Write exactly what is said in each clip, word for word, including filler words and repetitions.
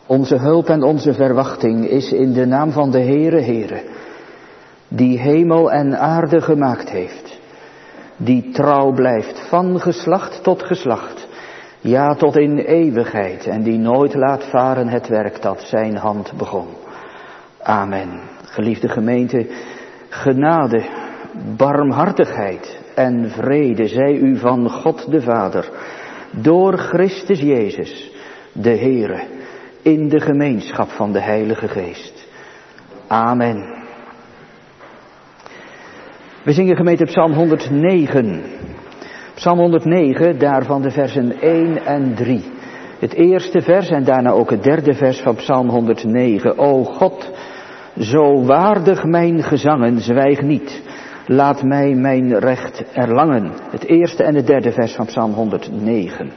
Onze hulp en onze verwachting is in de naam van de Heere, Heere, die hemel en aarde gemaakt heeft, die trouw blijft van geslacht tot geslacht, ja tot in eeuwigheid, en die nooit laat varen het werk dat zijn hand begon. Amen. Geliefde gemeente, genade, barmhartigheid en vrede zij u van God de Vader, door Christus Jezus, de Heere, in de gemeenschap van de Heilige Geest. Amen. We zingen gemeente Psalm honderdnegen. Psalm honderdnegen, daarvan de versen één en drie. Het eerste vers en daarna ook het derde vers van Psalm honderdnegen. O God, zo waardig mijn gezangen, zwijg niet. Laat mij mijn recht erlangen. Het eerste en het derde vers van Psalm honderdnegen.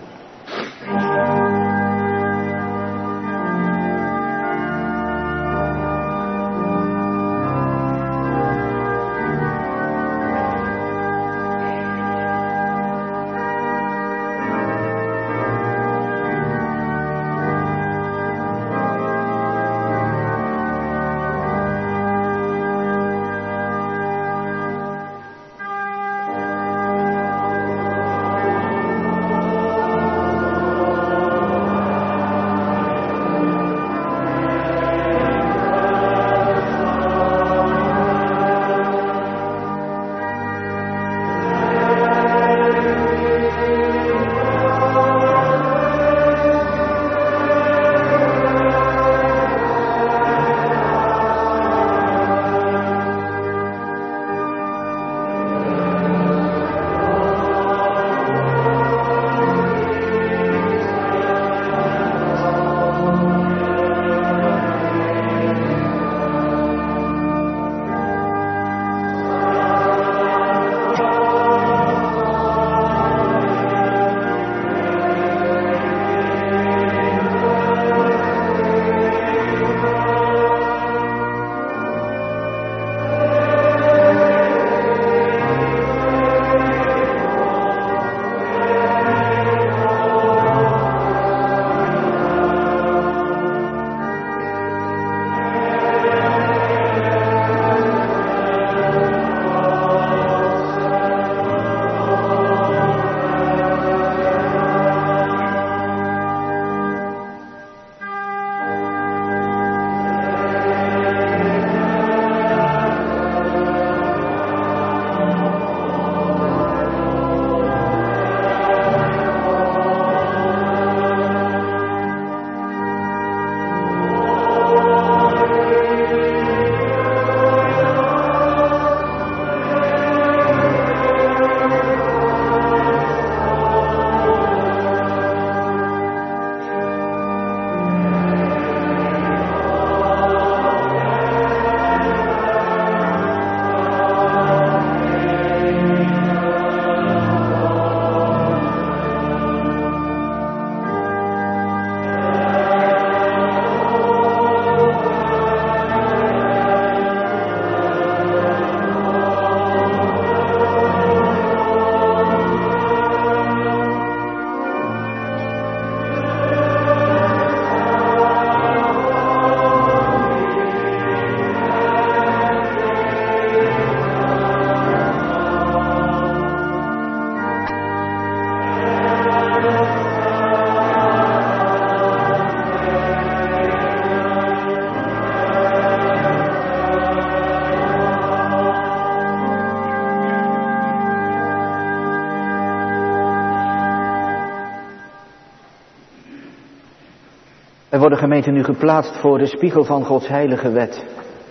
Wij worden gemeente nu geplaatst voor de spiegel van Gods heilige wet.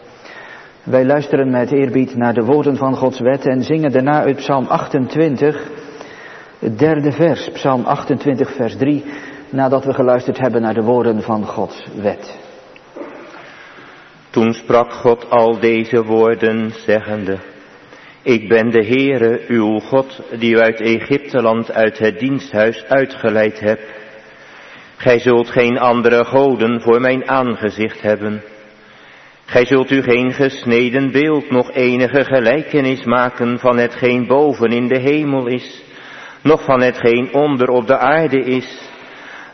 Wij luisteren met eerbied naar de woorden van Gods wet en zingen daarna uit Psalm achtentwintig, het derde vers, Psalm achtentwintig vers drie, nadat we geluisterd hebben naar de woorden van Gods wet. Toen sprak God al deze woorden, zeggende: Ik ben de Heere, uw God, die u uit Egypteland, uit het diensthuis uitgeleid hebt. Gij zult geen andere goden voor mijn aangezicht hebben. Gij zult u geen gesneden beeld, nog enige gelijkenis maken van hetgeen boven in de hemel is, noch van hetgeen onder op de aarde is,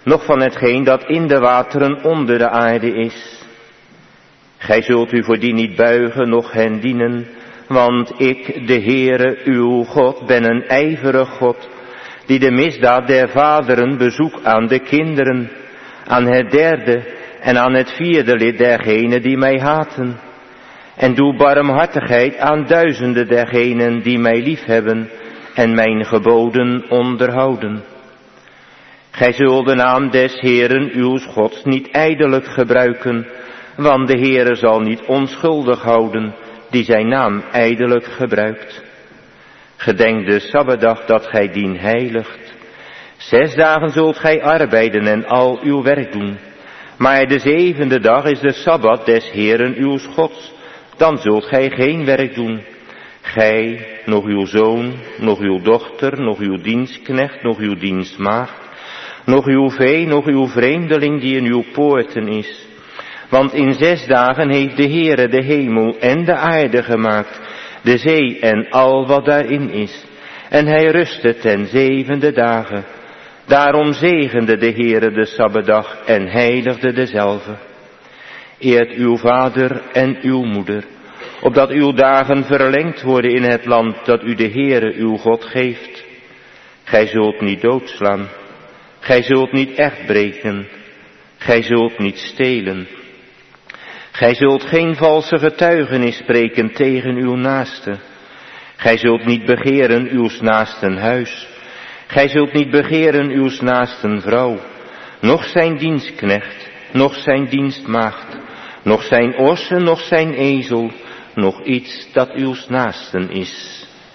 noch van hetgeen dat in de wateren onder de aarde is. Gij zult u voor die niet buigen, noch hen dienen, want ik, de Heere, uw God, ben een ijverig God, die de misdaad der vaderen bezoekt aan de kinderen, aan het derde en aan het vierde lid dergenen die mij haten. En doe barmhartigheid aan duizenden dergenen die mij liefhebben en mijn geboden onderhouden. Gij zult de naam des Heeren uw Gods niet ijdelijk gebruiken, want de Heere zal niet onschuldig houden die zijn naam ijdelijk gebruikt. Gedenk de Sabbatdag dat gij dien heiligt. Zes dagen zult gij arbeiden en al uw werk doen. Maar de zevende dag is de Sabbat des Heeren uw Gods. Dan zult gij geen werk doen. Gij, nog uw zoon, nog uw dochter, nog uw dienstknecht, nog uw dienstmaagd, nog uw vee, nog uw vreemdeling die in uw poorten is. Want in zes dagen heeft de Heere de hemel en de aarde gemaakt, de zee en al wat daarin is. En hij rustte ten zevende dagen. Daarom zegende de Heere de Sabbatdag en heiligde dezelve. Eert uw vader en uw moeder, opdat uw dagen verlengd worden in het land dat u de Heere uw God geeft. Gij zult niet doodslaan, gij zult niet echt breken, gij zult niet stelen. Gij zult geen valse getuigenis spreken tegen uw naaste. Gij zult niet begeren uws naasten huis. Gij zult niet begeren uws naasten vrouw, noch zijn dienstknecht, noch zijn dienstmaagd, noch zijn ossen, noch zijn ezel, noch iets dat uws naasten is.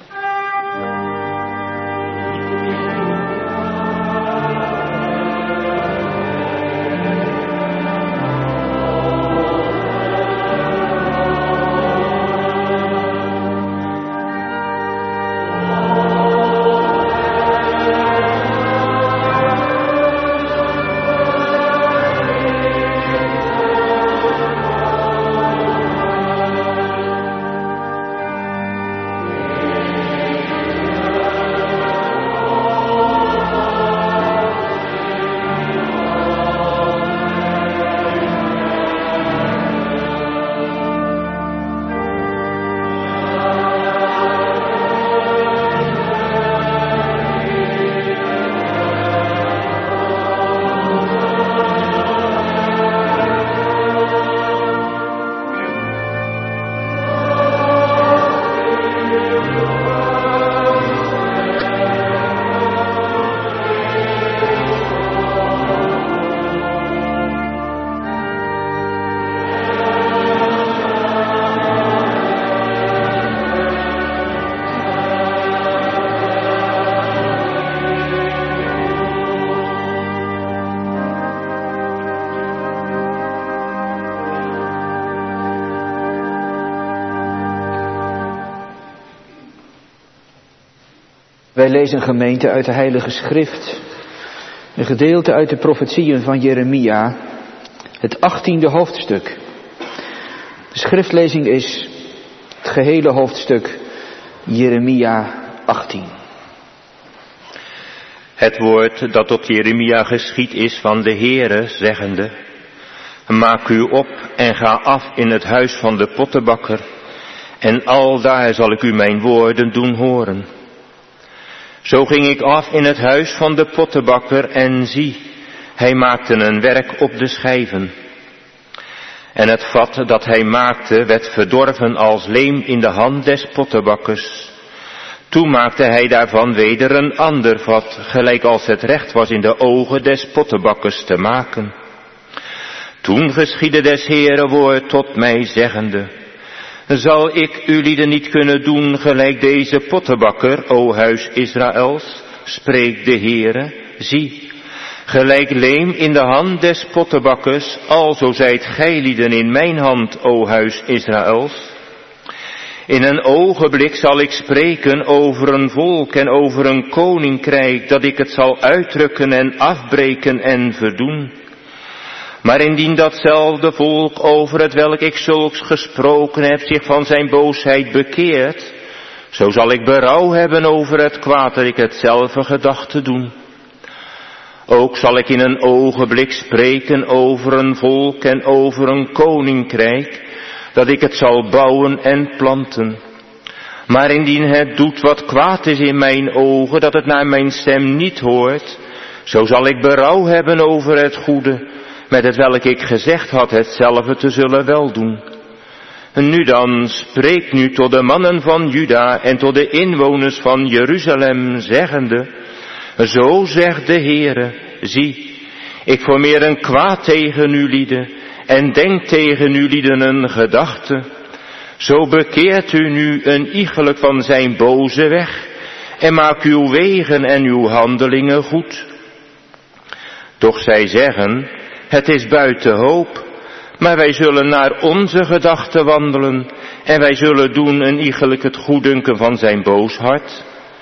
Wij lezen gemeente uit de Heilige Schrift, een gedeelte uit de profetieën van Jeremia, het achttiende hoofdstuk. De schriftlezing is het gehele hoofdstuk Jeremia achttien. Het woord dat tot Jeremia geschied is van de Heere, zeggende: Maak u op en ga af in het huis van de pottenbakker, en aldaar zal ik u mijn woorden doen horen. Zo ging ik af in het huis van de pottenbakker en zie, hij maakte een werk op de schijven. En het vat dat hij maakte werd verdorven als leem in de hand des pottenbakkers. Toen maakte hij daarvan weder een ander vat, gelijk als het recht was in de ogen des pottenbakkers te maken. Toen geschiedde des Heere woord tot mij zeggende: Zal ik ulieden niet kunnen doen gelijk deze pottenbakker, o huis Israëls, spreekt de Heere, zie, gelijk leem in de hand des pottenbakkers, alzo zijt gijlieden in mijn hand, o huis Israëls. In een ogenblik zal ik spreken over een volk en over een koninkrijk, dat ik het zal uitdrukken en afbreken en verdoen. Maar indien datzelfde volk over het welk ik zulks gesproken heb zich van zijn boosheid bekeert, zo zal ik berouw hebben over het kwaad dat ik hetzelfde gedacht te doen. Ook zal ik in een ogenblik spreken over een volk en over een koninkrijk, dat ik het zal bouwen en planten. Maar indien het doet wat kwaad is in mijn ogen, dat het naar mijn stem niet hoort, zo zal ik berouw hebben over het goede, met het welk ik gezegd had hetzelfde te zullen weldoen. Nu dan, spreek nu tot de mannen van Juda en tot de inwoners van Jeruzalem, zeggende, zo zegt de Heere, zie, ik formeer een kwaad tegen u lieden, en denk tegen u lieden een gedachte. Zo bekeert u nu een iegelijk van zijn boze weg, en maak uw wegen en uw handelingen goed. Doch zij zeggen, het is buiten hoop, maar wij zullen naar onze gedachten wandelen, en wij zullen doen een iegelijk het goeddunken van zijn boos hart.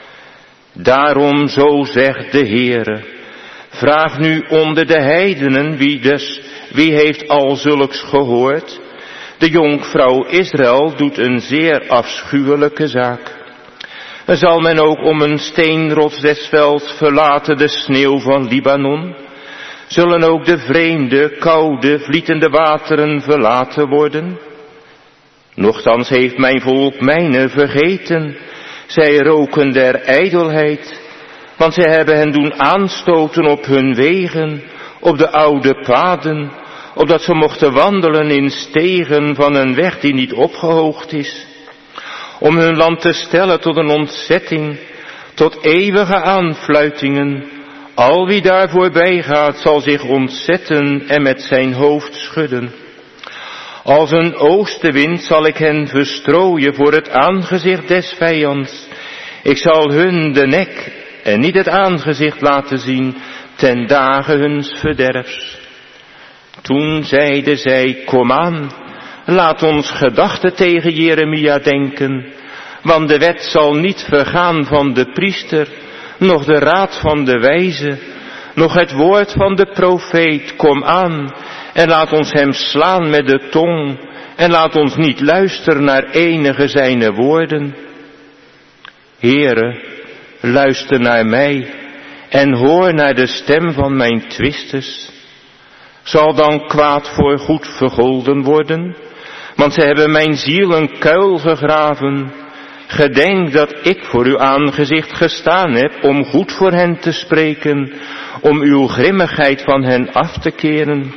Daarom, zo zegt de Heere, vraag nu onder de heidenen wie dus, wie heeft al zulks gehoord? De jonkvrouw Israël doet een zeer afschuwelijke zaak. Zal men ook om een steenrots des velds verlaten de sneeuw van Libanon? Zullen ook de vreemde, koude, vlietende wateren verlaten worden? Nochtans heeft mijn volk mijne vergeten. Zij roken der ijdelheid, want zij hebben hen doen aanstoten op hun wegen, op de oude paden, opdat ze mochten wandelen in stegen van een weg die niet opgehoogd is, om hun land te stellen tot een ontzetting, tot eeuwige aanfluitingen. Al wie daar voorbij gaat zal zich ontzetten en met zijn hoofd schudden. Als een oostenwind zal ik hen verstrooien voor het aangezicht des vijands. Ik zal hun de nek en niet het aangezicht laten zien ten dagen huns verderfs. Toen zeiden zij, kom aan, laat ons gedachten tegen Jeremia denken, want de wet zal niet vergaan van de priester, nog de raad van de wijze, nog het woord van de profeet, kom aan, en laat ons hem slaan met de tong, en laat ons niet luisteren naar enige zijne woorden. Heere, luister naar mij, en hoor naar de stem van mijn twisters. Zal dan kwaad voor goed vergolden worden? Want zij hebben mijn ziel een kuil gegraven. Gedenk dat ik voor uw aangezicht gestaan heb om goed voor hen te spreken, om uw grimmigheid van hen af te keren.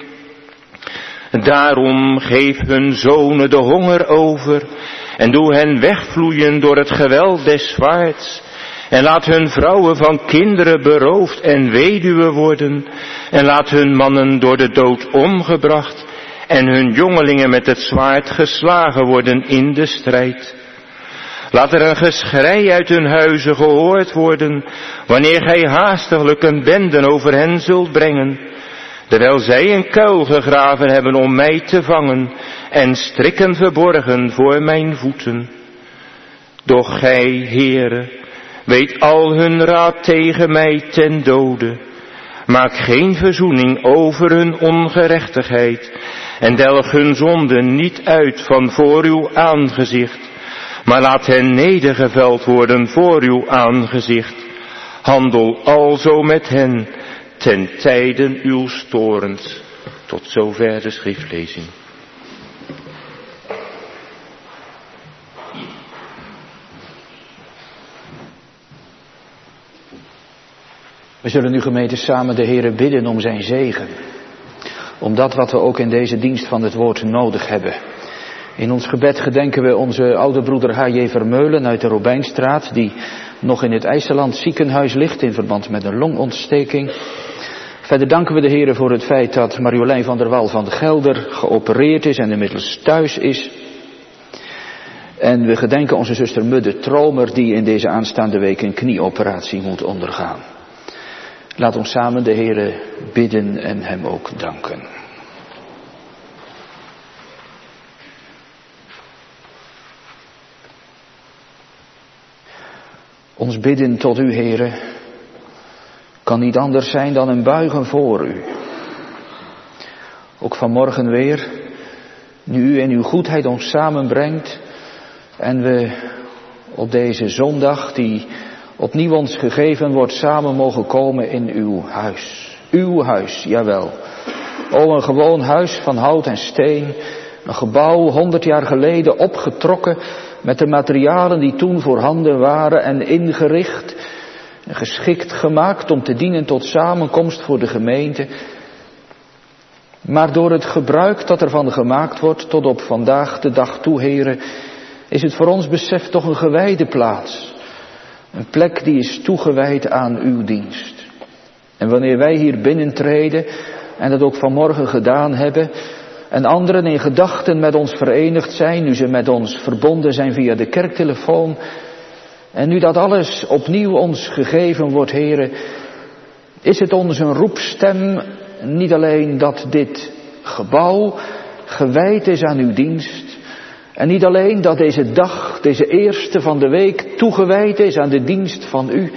Daarom geef hun zonen de honger over en doe hen wegvloeien door het geweld des zwaards. En laat hun vrouwen van kinderen beroofd en weduwen worden. En laat hun mannen door de dood omgebracht en hun jongelingen met het zwaard geslagen worden in de strijd. Laat er een geschrei uit hun huizen gehoord worden, wanneer gij haastiglijk een bende over hen zult brengen, terwijl zij een kuil gegraven hebben om mij te vangen en strikken verborgen voor mijn voeten. Doch gij, Heere, weet al hun raad tegen mij ten dode. Maak geen verzoening over hun ongerechtigheid en delg hun zonden niet uit van voor uw aangezicht, maar laat hen nedergeveld worden voor uw aangezicht. Handel alzo met hen ten tijden uw torens. Tot zover de schriftlezing. We zullen nu gemeente samen de Heere bidden om zijn zegen. Om dat wat we ook in deze dienst van het woord nodig hebben. In ons gebed gedenken we onze oude broeder H J Vermeulen uit de Robijnstraat, die nog in het IJsseland ziekenhuis ligt in verband met een longontsteking. Verder danken we de Heere voor het feit dat Marjolein van der Wal van de Gelder geopereerd is en inmiddels thuis is. En we gedenken onze zuster Mudde Tromer, die in deze aanstaande week een knieoperatie moet ondergaan. Laat ons samen de Heere bidden en hem ook danken. Ons bidden tot u, Heere, kan niet anders zijn dan een buigen voor u. Ook vanmorgen weer, nu u in uw goedheid ons samenbrengt en we op deze zondag die opnieuw ons gegeven wordt samen mogen komen in uw huis. Uw huis, jawel. O, een gewoon huis van hout en steen. Een gebouw honderd jaar geleden opgetrokken met de materialen die toen voorhanden waren en ingericht. En geschikt gemaakt om te dienen tot samenkomst voor de gemeente. Maar door het gebruik dat ervan gemaakt wordt tot op vandaag de dag toe, Heere, is het voor ons besef toch een gewijde plaats. Een plek die is toegewijd aan uw dienst. En wanneer wij hier binnentreden, en dat ook vanmorgen gedaan hebben, en anderen in gedachten met ons verenigd zijn, nu ze met ons verbonden zijn via de kerktelefoon, en nu dat alles opnieuw ons gegeven wordt, Heere, is het ons een roepstem, niet alleen dat dit gebouw gewijd is aan uw dienst, en niet alleen dat deze dag, deze eerste van de week, toegewijd is aan de dienst van u,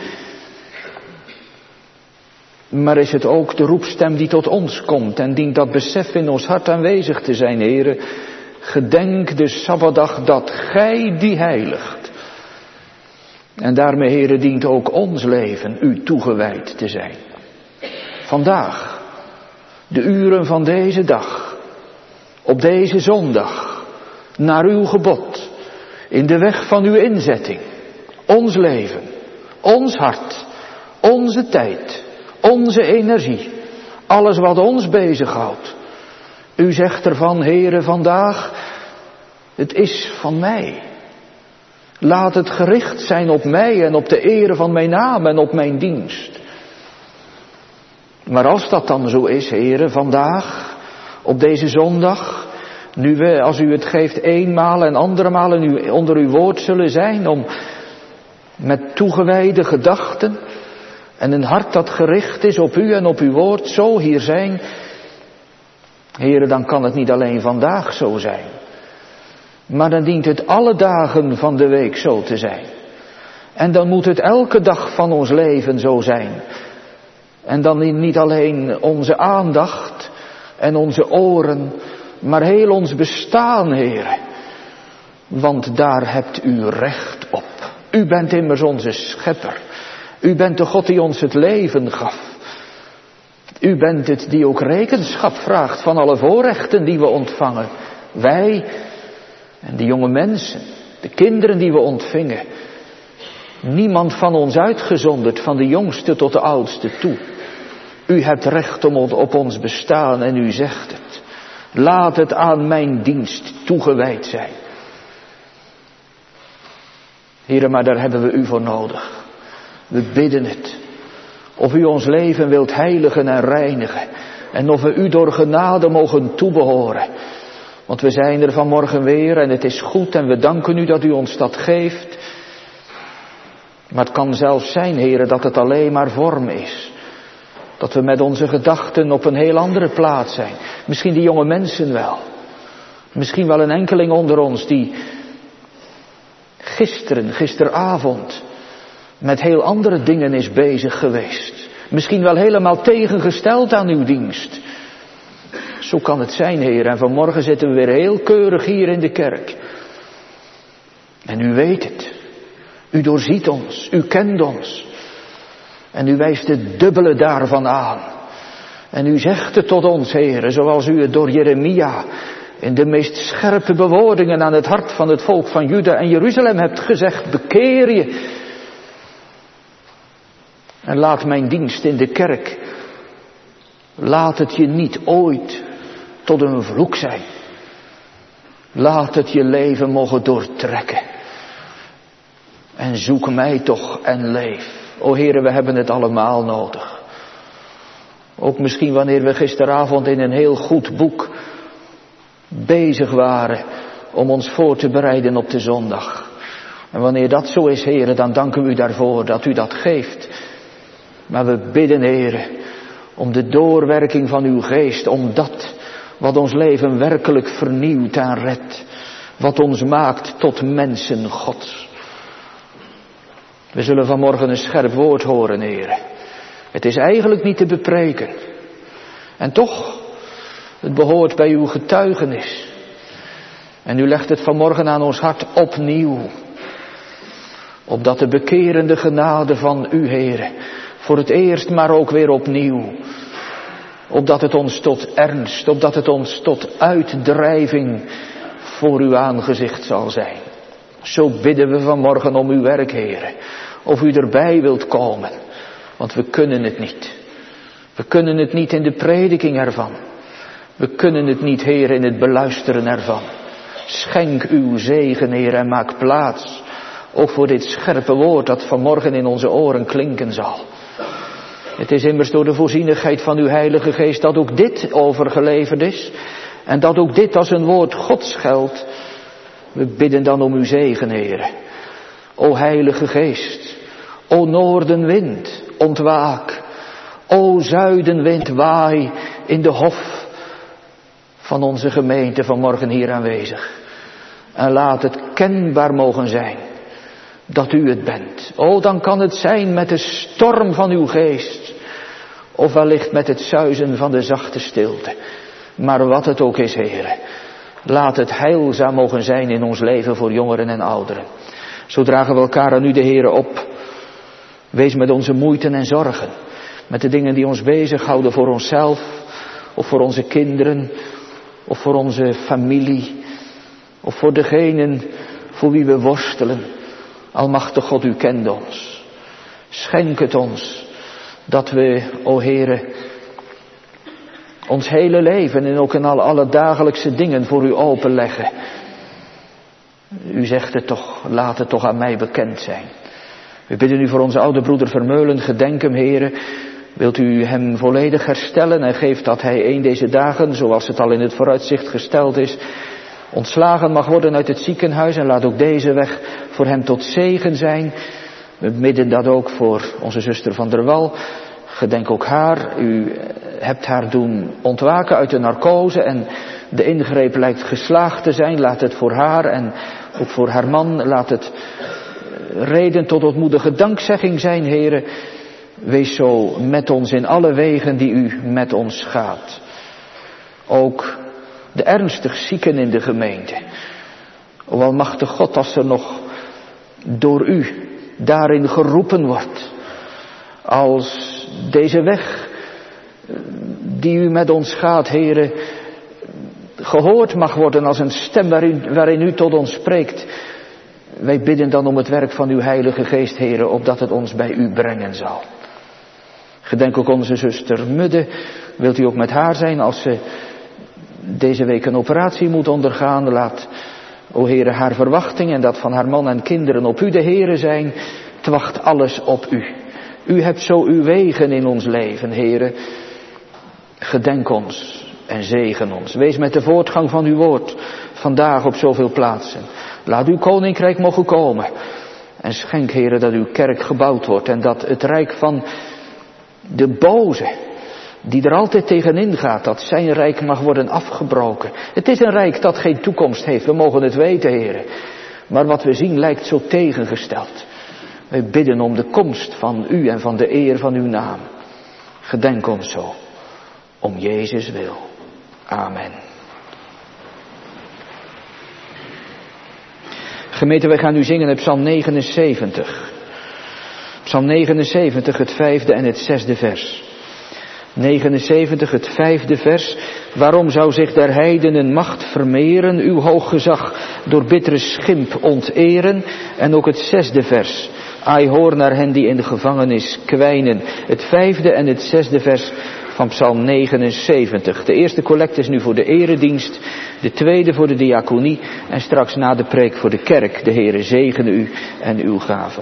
maar is het ook de roepstem die tot ons komt en dient dat besef in ons hart aanwezig te zijn, Heere. Gedenk de Sabbatdag dat gij die heiligt. En daarmee, Heere, dient ook ons leven u toegewijd te zijn. Vandaag, de uren van deze dag, op deze zondag, naar uw gebod, in de weg van uw inzetting, ons leven, ons hart, onze tijd, onze energie, alles wat ons bezighoudt. U zegt ervan, Heere, vandaag, het is van mij. Laat het gericht zijn op mij en op de ere van mijn naam en op mijn dienst. Maar als dat dan zo is, Heere, vandaag, op deze zondag, nu we, als u het geeft, eenmaal en andere malen nu onder uw woord zullen zijn, om met toegewijde gedachten en een hart dat gericht is op u en op uw woord, zo hier zijn. Heere, dan kan het niet alleen vandaag zo zijn. Maar dan dient het alle dagen van de week zo te zijn. En dan moet het elke dag van ons leven zo zijn. En dan niet alleen onze aandacht en onze oren, maar heel ons bestaan, Heere. Want daar hebt u recht op. U bent immers onze schepper. U bent de God die ons het leven gaf. U bent het die ook rekenschap vraagt van alle voorrechten die we ontvangen. Wij en de jonge mensen, de kinderen die we ontvingen. Niemand van ons uitgezonderd, van de jongste tot de oudste toe. U hebt recht om op ons bestaan en u zegt het. Laat het aan mijn dienst toegewijd zijn. Heere, maar daar hebben we u voor nodig. We bidden het. Of u ons leven wilt heiligen en reinigen. En of we u door genade mogen toebehoren. Want we zijn er vanmorgen weer en het is goed en we danken u dat u ons dat geeft. Maar het kan zelfs zijn, Heere, dat het alleen maar vorm is. Dat we met onze gedachten op een heel andere plaats zijn. Misschien die jonge mensen wel. Misschien wel een enkeling onder ons die gisteren, gisteravond, met heel andere dingen is bezig geweest. Misschien wel helemaal tegengesteld aan uw dienst. Zo kan het zijn, Heer. En vanmorgen zitten we weer heel keurig hier in de kerk. En u weet het. U doorziet ons. U kent ons. En u wijst het dubbele daarvan aan. En u zegt het tot ons, Heer, zoals u het door Jeremia in de meest scherpe bewoordingen aan het hart van het volk van Juda en Jeruzalem hebt gezegd. Bekeer je. En laat mijn dienst in de kerk, laat het je niet ooit tot een vloek zijn. Laat het je leven mogen doortrekken. En zoek mij toch en leef. O Heere, we hebben het allemaal nodig. Ook misschien wanneer we gisteravond in een heel goed boek bezig waren om ons voor te bereiden op de zondag. En wanneer dat zo is, Heere, dan danken we u daarvoor dat u dat geeft. Maar we bidden, Heere, om de doorwerking van uw geest, om dat wat ons leven werkelijk vernieuwt en redt. Wat ons maakt tot mensen Gods. We zullen vanmorgen een scherp woord horen, Heere. Het is eigenlijk niet te bepreken. En toch, het behoort bij uw getuigenis. En u legt het vanmorgen aan ons hart opnieuw. Opdat de bekerende genade van u, Heere, voor het eerst maar ook weer opnieuw Opdat het ons tot ernst, opdat het ons tot uitdrijving voor uw aangezicht zal zijn. Zo bidden we vanmorgen om uw werk, Heere. Of u erbij wilt komen. Want we kunnen het niet. We kunnen het niet in de prediking ervan. We kunnen het niet, Heer, in het beluisteren ervan. Schenk uw zegen, Heer, en maak plaats. Ook voor dit scherpe woord dat vanmorgen in onze oren klinken zal. Het is immers door de voorzienigheid van uw Heilige Geest dat ook dit overgeleverd is. En dat ook dit als een woord Gods geldt. We bidden dan om uw zegen, Heer. O Heilige Geest. O noordenwind, ontwaak. O zuidenwind, waai in de hof van onze gemeente vanmorgen hier aanwezig. En laat het kenbaar mogen zijn dat u het bent. O, dan kan het zijn met de storm van uw geest. Of wellicht met het suizen van de zachte stilte. Maar wat het ook is, Heere. Laat het heilzaam mogen zijn in ons leven voor jongeren en ouderen. Zo dragen we elkaar aan u, de Heere, op. Wees met onze moeiten en zorgen. Met de dingen die ons bezighouden voor onszelf. Of voor onze kinderen. Of voor onze familie. Of voor degenen voor wie we worstelen. Almachtig God, u kent ons. Schenk het ons. Dat we, o Heere, ons hele leven en ook in alle, alle dagelijkse dingen voor u openleggen. U zegt het toch, laat het toch aan mij bekend zijn. We bidden u voor onze oude broeder Vermeulen, gedenk hem, Heere. Wilt u hem volledig herstellen en geeft dat hij een deze dagen, zoals het al in het vooruitzicht gesteld is, ontslagen mag worden uit het ziekenhuis en laat ook deze weg voor hem tot zegen zijn. We bidden dat ook voor onze zuster Van der Wal. Gedenk ook haar. U hebt haar doen ontwaken uit de narcose en de ingreep lijkt geslaagd te zijn. Laat het voor haar en ook voor haar man, laat het reden tot ontmoedige dankzegging zijn, Heere. Wees zo met ons in alle wegen die u met ons gaat. Ook de ernstig zieken in de gemeente. O almachtig God, als er nog door u daarin geroepen wordt. Als deze weg die u met ons gaat, Heere, gehoord mag worden als een stem waarin, waarin u tot ons spreekt. Wij bidden dan om het werk van uw Heilige Geest, Heere, opdat het ons bij u brengen zal. Gedenk ook onze zuster Mudde. Wilt u ook met haar zijn als ze deze week een operatie moet ondergaan? Laat, o Heere, haar verwachting en dat van haar man en kinderen op u de Heere zijn. Het wacht alles op u. U hebt zo uw wegen in ons leven, Heere. Gedenk ons en zegen ons. Wees met de voortgang van uw woord vandaag op zoveel plaatsen. Laat uw koninkrijk mogen komen. En schenk, Heere, dat uw kerk gebouwd wordt en dat het rijk van de boze, die er altijd tegenin gaat, dat zijn rijk mag worden afgebroken. Het is een rijk dat geen toekomst heeft, we mogen het weten, Heere. Maar wat we zien lijkt zo tegengesteld. Wij bidden om de komst van u en van de eer van uw naam. Gedenk ons zo, om Jezus wil. Amen. Gemeente, wij gaan nu zingen het Psalm negenenzeventig. Psalm negenenzeventig, het vijfde en het zesde vers. negenenzeventig, het vijfde vers. Waarom zou zich der heidenen macht vermeren, uw hoog gezag door bittere schimp onteren? En ook het zesde vers. Ai, hoor naar hen die in de gevangenis kwijnen. Het vijfde en het zesde vers van Psalm negenenzeventig. De eerste collecte is nu voor de eredienst, de tweede voor de diaconie en straks na de preek voor de kerk. De Heere zegene u en uw gaven.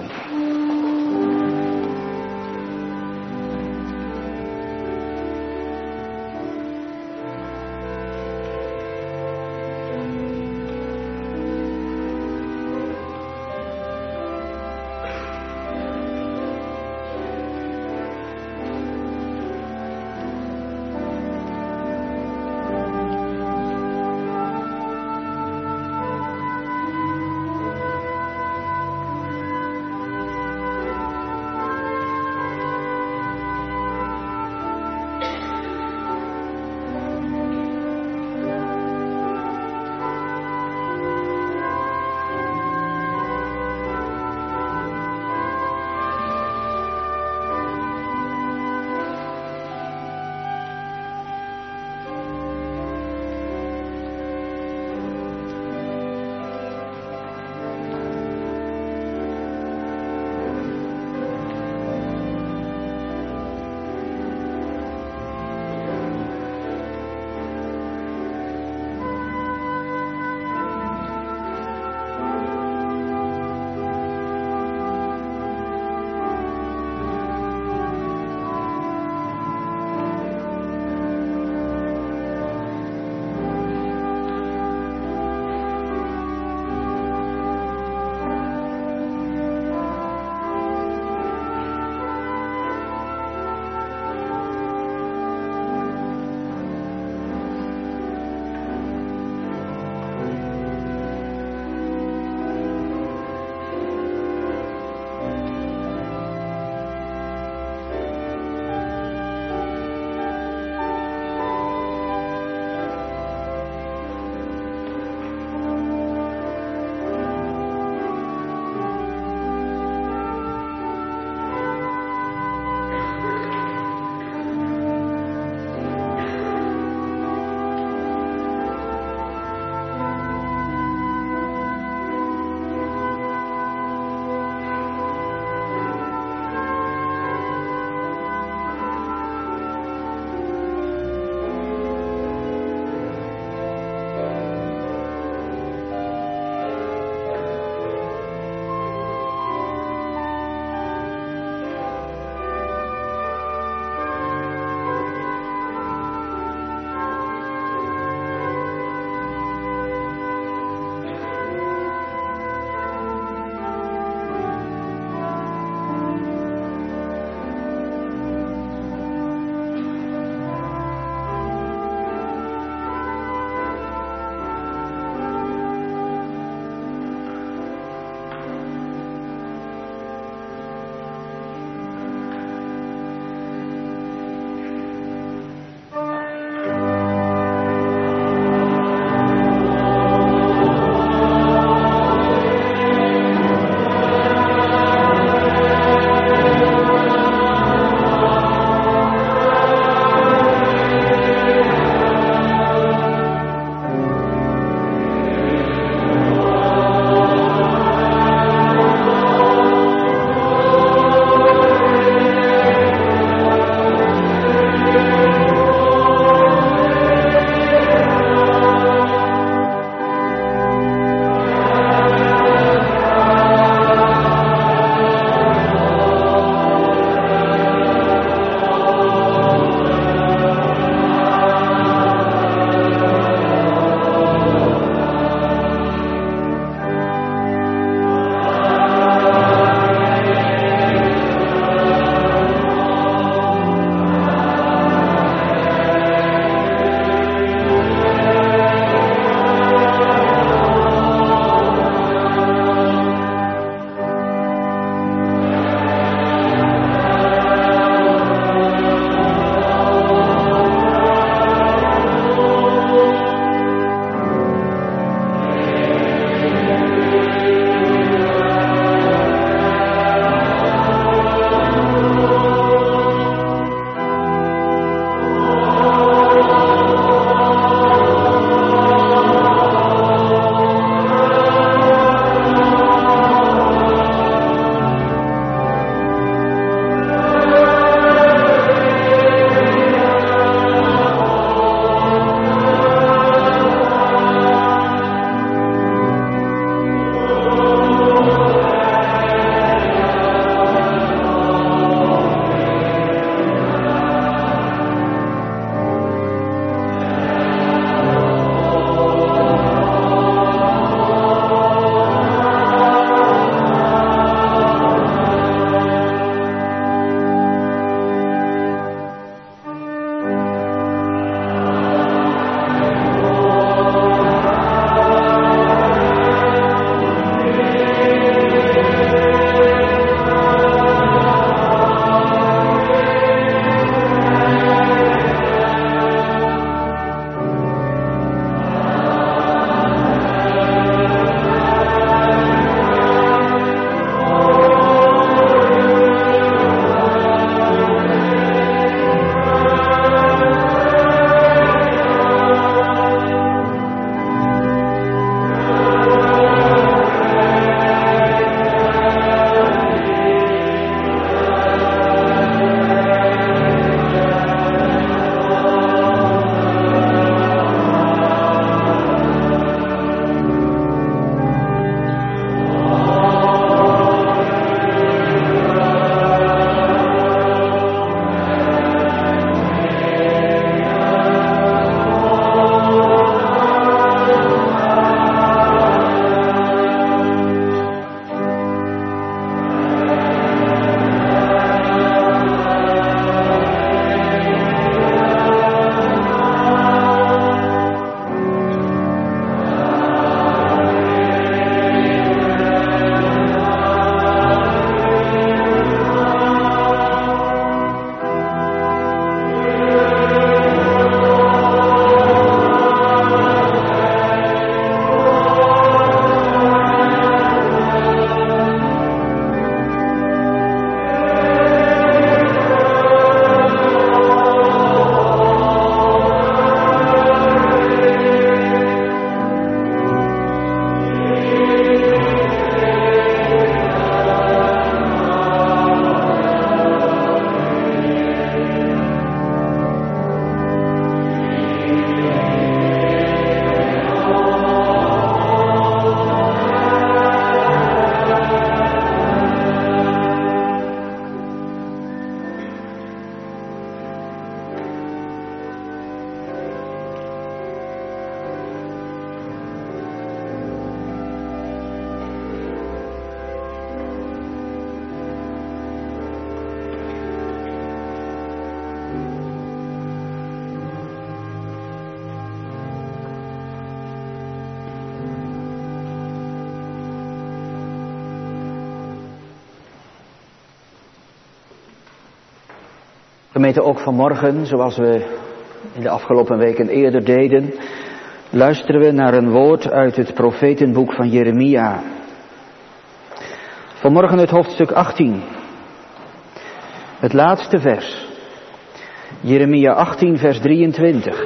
Gemeente, ook vanmorgen, zoals we in de afgelopen weken eerder deden, luisteren we naar een woord uit het profetenboek van Jeremia. Vanmorgen het hoofdstuk achttien. Het laatste vers. Jeremia achttien vers drieëntwintig.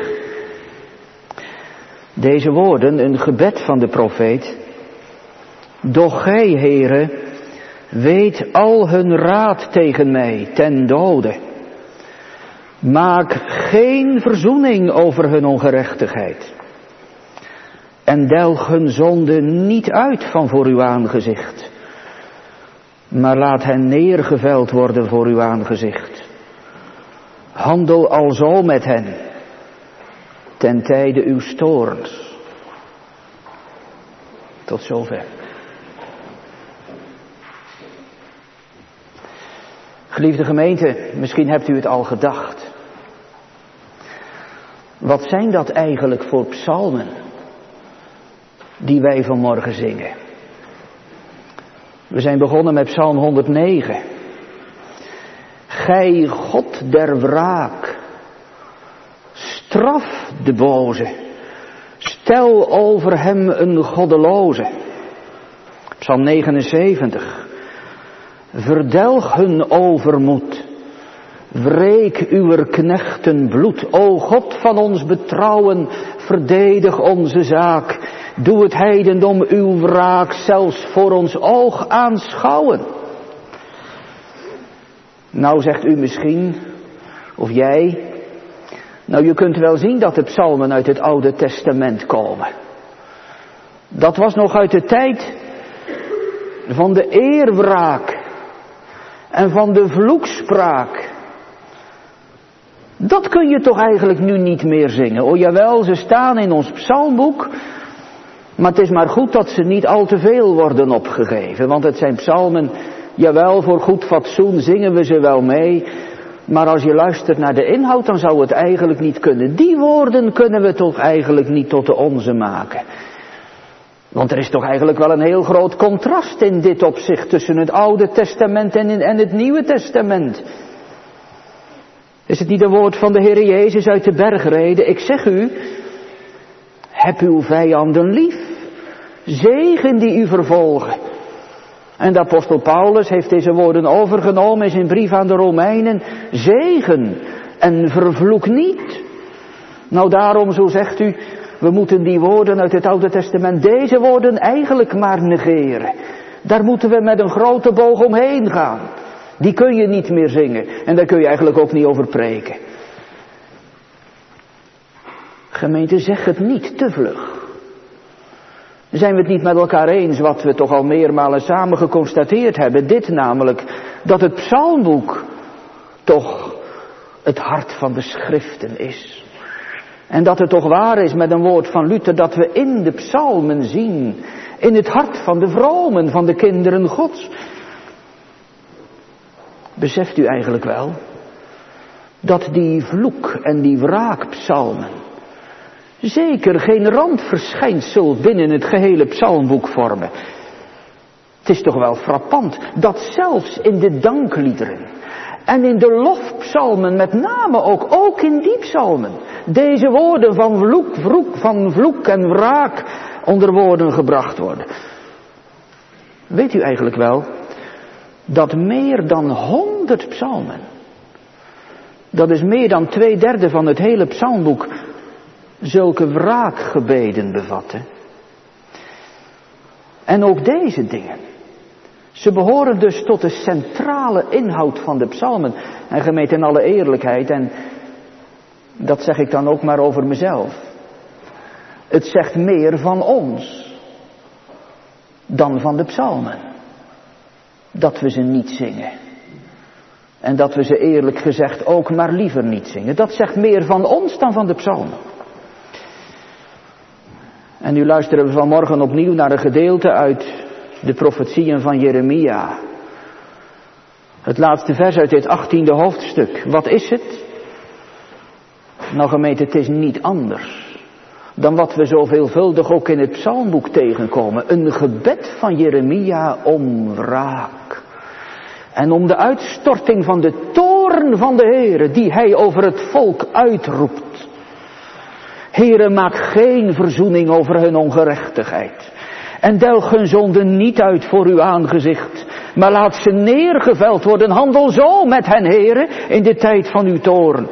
Deze woorden, een gebed van de profeet. Doch gij, Heere, weet al hun raad tegen mij ten dode. Maak geen verzoening over hun ongerechtigheid. En delg hun zonde niet uit van voor uw aangezicht. Maar laat hen neergeveld worden voor uw aangezicht. Handel alzo met hen, ten tijde uw toorns. Tot zover. Geliefde gemeente, misschien hebt u het al gedacht. Wat zijn dat eigenlijk voor psalmen die wij vanmorgen zingen? We zijn begonnen met psalm honderdnegen. Gij God der wraak, straf de boze, stel over hem een goddeloze. Psalm negenenzeventig. Verdelg hun overmoed, wreek uwer knechten bloed. O God van ons betrouwen, verdedig onze zaak. Doe het heidendom uw wraak zelfs voor ons oog aanschouwen. Nou zegt u misschien, of jij, nou je kunt wel zien dat de psalmen uit het Oude Testament komen. Dat was nog uit de tijd van de eerwraak en van de vloekspraak. Dat kun je toch eigenlijk nu niet meer zingen. O jawel, ze staan in ons psalmboek, maar het is maar goed dat ze niet al te veel worden opgegeven. Want het zijn psalmen, jawel, voor goed fatsoen zingen we ze wel mee. Maar als je luistert naar de inhoud, dan zou het eigenlijk niet kunnen. Die woorden kunnen we toch eigenlijk niet tot de onze maken. Want er is toch eigenlijk wel een heel groot contrast in dit opzicht tussen het Oude Testament en, in, en het Nieuwe Testament. Is het niet een woord van de Heer Jezus uit de bergrede? Ik zeg u, heb uw vijanden lief, zegen die u vervolgen. En de apostel Paulus heeft deze woorden overgenomen in zijn brief aan de Romeinen. Zegen en vervloek niet. Nou daarom, zo zegt u, we moeten die woorden uit het Oude Testament, deze woorden eigenlijk maar negeren. Daar moeten we met een grote boog omheen gaan. Die kun je niet meer zingen en daar kun je eigenlijk ook niet over preken. Gemeente, zeg het niet te vlug. Zijn we het niet met elkaar eens wat we toch al meermalen samen geconstateerd hebben? Dit namelijk, dat het psalmboek toch het hart van de schriften is. En dat het toch waar is met een woord van Luther dat we in de psalmen zien, in het hart van de vromen, van de kinderen Gods. Beseft u eigenlijk wel dat die vloek en die wraakpsalmen zeker geen randverschijnsel binnen het gehele psalmboek vormen. Het is toch wel frappant dat zelfs in de dankliederen en in de lofpsalmen, met name ook, ook in die psalmen, deze woorden van vloek, vloek, van vloek en wraak onder woorden gebracht worden. Weet u eigenlijk wel dat meer dan honderd psalmen, dat is meer dan twee derde van het hele psalmboek, zulke wraakgebeden bevatten. En ook deze dingen, ze behoren dus tot de centrale inhoud van de psalmen. En gemeente, in alle eerlijkheid, en dat zeg ik dan ook maar over mezelf, het zegt meer van ons dan van de psalmen, dat we ze niet zingen. En dat we ze eerlijk gezegd ook maar liever niet zingen. Dat zegt meer van ons dan van de psalmen. En nu luisteren we vanmorgen opnieuw naar een gedeelte uit de profetieën van Jeremia. Het laatste vers uit dit achttiende hoofdstuk. Wat is het? Nou gemeente, het is niet anders dan wat we zo veelvuldig ook in het psalmboek tegenkomen. Een gebed van Jeremia om wraak. En om de uitstorting van de toorn toorn van de Heere die hij over het volk uitroept. Heere, maak geen verzoening over hun ongerechtigheid. En delg hun zonden niet uit voor uw aangezicht. Maar laat ze neergeveld worden. Handel zo met hen, Heere, in de tijd van uw toorn.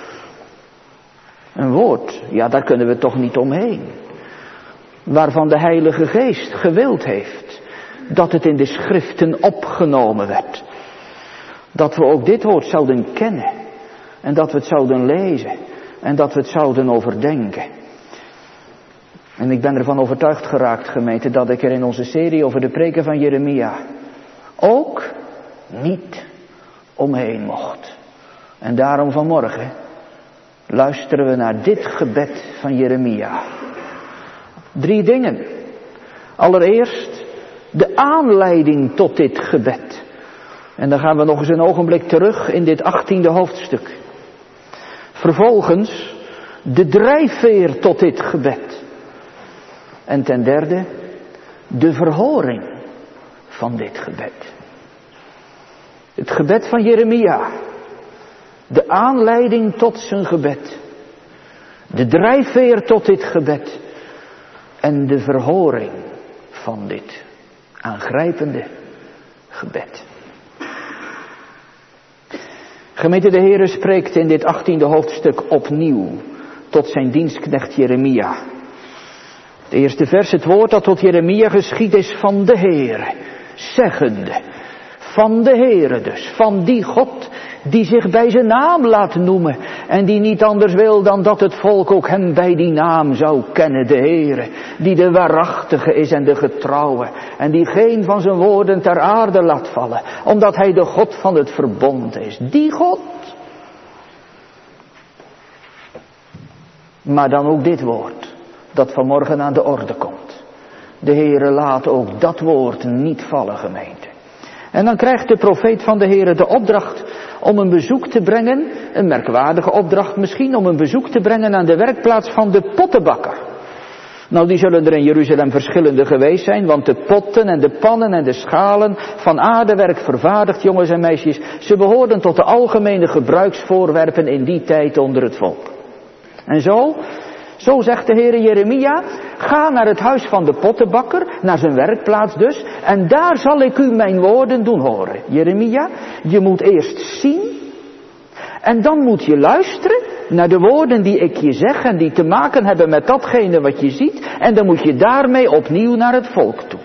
Een woord, ja, daar kunnen we toch niet omheen. Waarvan de Heilige Geest gewild heeft dat het in de schriften opgenomen werd. Dat we ook dit woord zouden kennen. En dat we het zouden lezen. En dat we het zouden overdenken. En ik ben ervan overtuigd geraakt, gemeente, dat ik er in onze serie over de preken van Jeremia ook niet omheen mocht. En daarom vanmorgen luisteren we naar dit gebed van Jeremia. Drie dingen. Allereerst de aanleiding tot dit gebed. En dan gaan we nog eens een ogenblik terug in dit achttiende hoofdstuk. Vervolgens de drijfveer tot dit gebed. En ten derde de verhoring van dit gebed. Het gebed van Jeremia. De aanleiding tot zijn gebed. De drijfveer tot dit gebed. En de verhoring van dit aangrijpende gebed. Gemeente, de Heere spreekt in dit achttiende hoofdstuk opnieuw tot zijn dienstknecht Jeremia. Het eerste vers, het woord dat tot Jeremia geschied is van de Heere, zeggende, van de Heere dus, van die God die zich bij zijn naam laat noemen en die niet anders wil dan dat het volk ook hem bij die naam zou kennen, de Heere, die de waarachtige is en de getrouwe en die geen van zijn woorden ter aarde laat vallen, omdat hij de God van het verbond is. Die God. Maar dan ook dit woord, dat vanmorgen aan de orde komt. De Heere laat ook dat woord niet vallen, gemeente. En dan krijgt de profeet van de Heere de opdracht om een bezoek te brengen, een merkwaardige opdracht misschien, om een bezoek te brengen aan de werkplaats van de pottenbakker. Nou, die zullen er in Jeruzalem verschillende geweest zijn, want de potten en de pannen en de schalen van aardewerk vervaardigd, jongens en meisjes, ze behoorden tot de algemene gebruiksvoorwerpen in die tijd onder het volk. En zo, zo zegt de Heere Jeremia, ga naar het huis van de pottenbakker, naar zijn werkplaats dus, en daar zal ik u mijn woorden doen horen. Jeremia, je moet eerst zien, en dan moet je luisteren naar de woorden die ik je zeg en die te maken hebben met datgene wat je ziet, en dan moet je daarmee opnieuw naar het volk toe.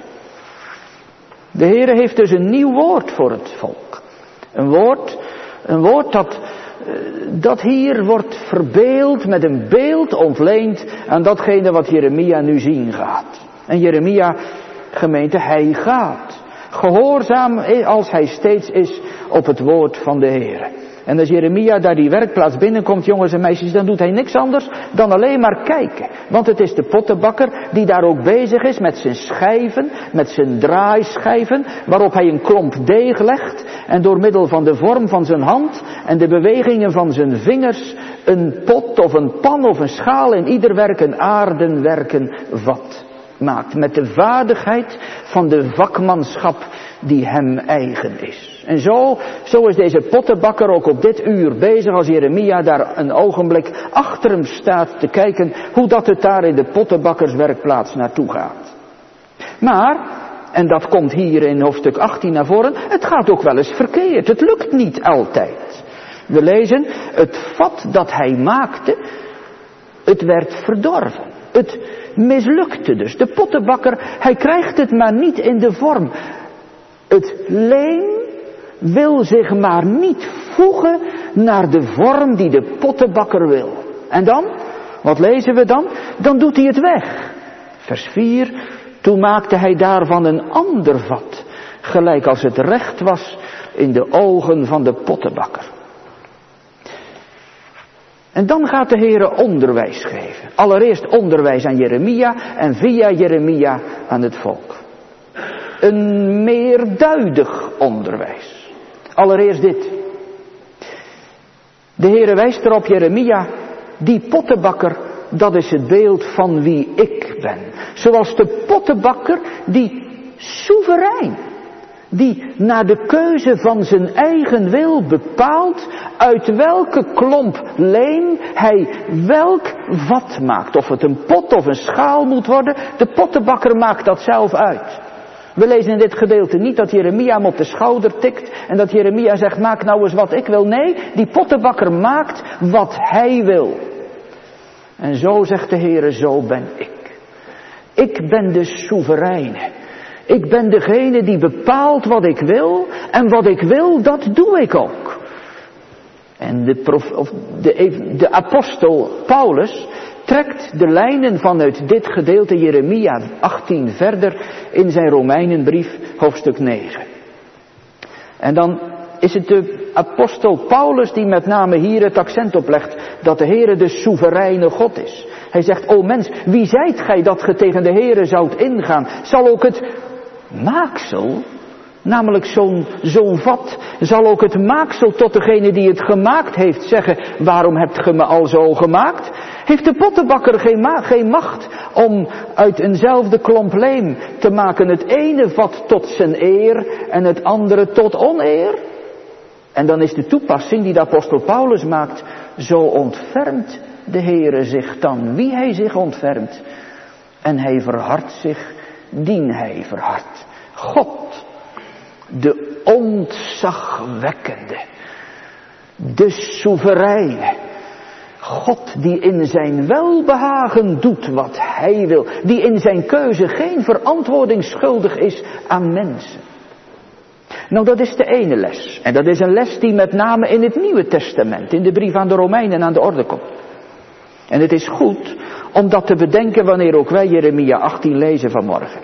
De Heere heeft dus een nieuw woord voor het volk. Een woord, een woord dat... dat hier wordt verbeeld, met een beeld ontleend aan datgene wat Jeremia nu zien gaat. En Jeremia, gemeente, hij gaat. Gehoorzaam als hij steeds is op het woord van de Heere. En als Jeremia daar die werkplaats binnenkomt, jongens en meisjes, dan doet hij niks anders dan alleen maar kijken. Want het is de pottenbakker die daar ook bezig is met zijn schijven, met zijn draaischijven, waarop hij een klomp deeg legt en door middel van de vorm van zijn hand en de bewegingen van zijn vingers een pot of een pan of een schaal in ieder werk een aardenwerken vat maakt. Met de vaardigheid van de vakmanschap die hem eigen is. En zo, zo is deze pottenbakker ook op dit uur bezig als Jeremia daar een ogenblik achter hem staat te kijken hoe dat het daar in de pottenbakkerswerkplaats naartoe gaat. Maar, en dat komt hier in hoofdstuk achttien naar voren, het gaat ook wel eens verkeerd. Het lukt niet altijd. We lezen, het vat dat hij maakte, het werd verdorven. Het mislukte dus. De pottenbakker, hij krijgt het maar niet in de vorm. Het leem wil zich maar niet voegen naar de vorm die de pottenbakker wil. En dan, wat lezen we dan? Dan doet hij het weg. Vers vier, toen maakte hij daarvan een ander vat, gelijk als het recht was in de ogen van de pottenbakker. En dan gaat de Heere onderwijs geven. Allereerst onderwijs aan Jeremia en via Jeremia aan het volk. Een meerduidig onderwijs. Allereerst dit. De Heere wijst erop, Jeremia, die pottenbakker, dat is het beeld van wie ik ben. Zoals de pottenbakker die soeverein Die naar de keuze van zijn eigen wil bepaalt uit welke klomp leem hij welk vat maakt. Of het een pot of een schaal moet worden, de pottenbakker maakt dat zelf uit. We lezen in dit gedeelte niet dat Jeremia hem op de schouder tikt en dat Jeremia zegt, maak nou eens wat ik wil. Nee, die pottenbakker maakt wat hij wil. En zo zegt de Heere, zo ben ik. Ik ben de soevereine. Ik ben degene die bepaalt wat ik wil en wat ik wil, dat doe ik ook. En de, prof, of de, de apostel Paulus trekt de lijnen vanuit dit gedeelte Jeremia achttien verder in zijn Romeinenbrief hoofdstuk negen. En dan is het de apostel Paulus die met name hier het accent op legt dat de Heere de soevereine God is. Hij zegt, o mens, wie zijt gij dat ge tegen de Heere zoudt ingaan? Zal ook het maaksel, namelijk zo'n zo'n vat, zal ook het maaksel tot degene die het gemaakt heeft zeggen, waarom hebt ge me al zo gemaakt? Heeft de pottenbakker geen, ma- geen macht om uit eenzelfde klomp leem te maken het ene vat tot zijn eer en het andere tot oneer? En dan is de toepassing die de apostel Paulus maakt, zo ontfermt de Heere zich dan wie hij zich ontfermt. En hij verhardt zich, dien hij verhardt. God, de ontzagwekkende, de soevereine. God die in zijn welbehagen doet wat hij wil. Die in zijn keuze geen verantwoording schuldig is aan mensen. Nou, dat is de ene les. En dat is een les die met name in het Nieuwe Testament, in de brief aan de Romeinen, aan de orde komt. En het is goed om dat te bedenken wanneer ook wij Jeremia achttien lezen vanmorgen.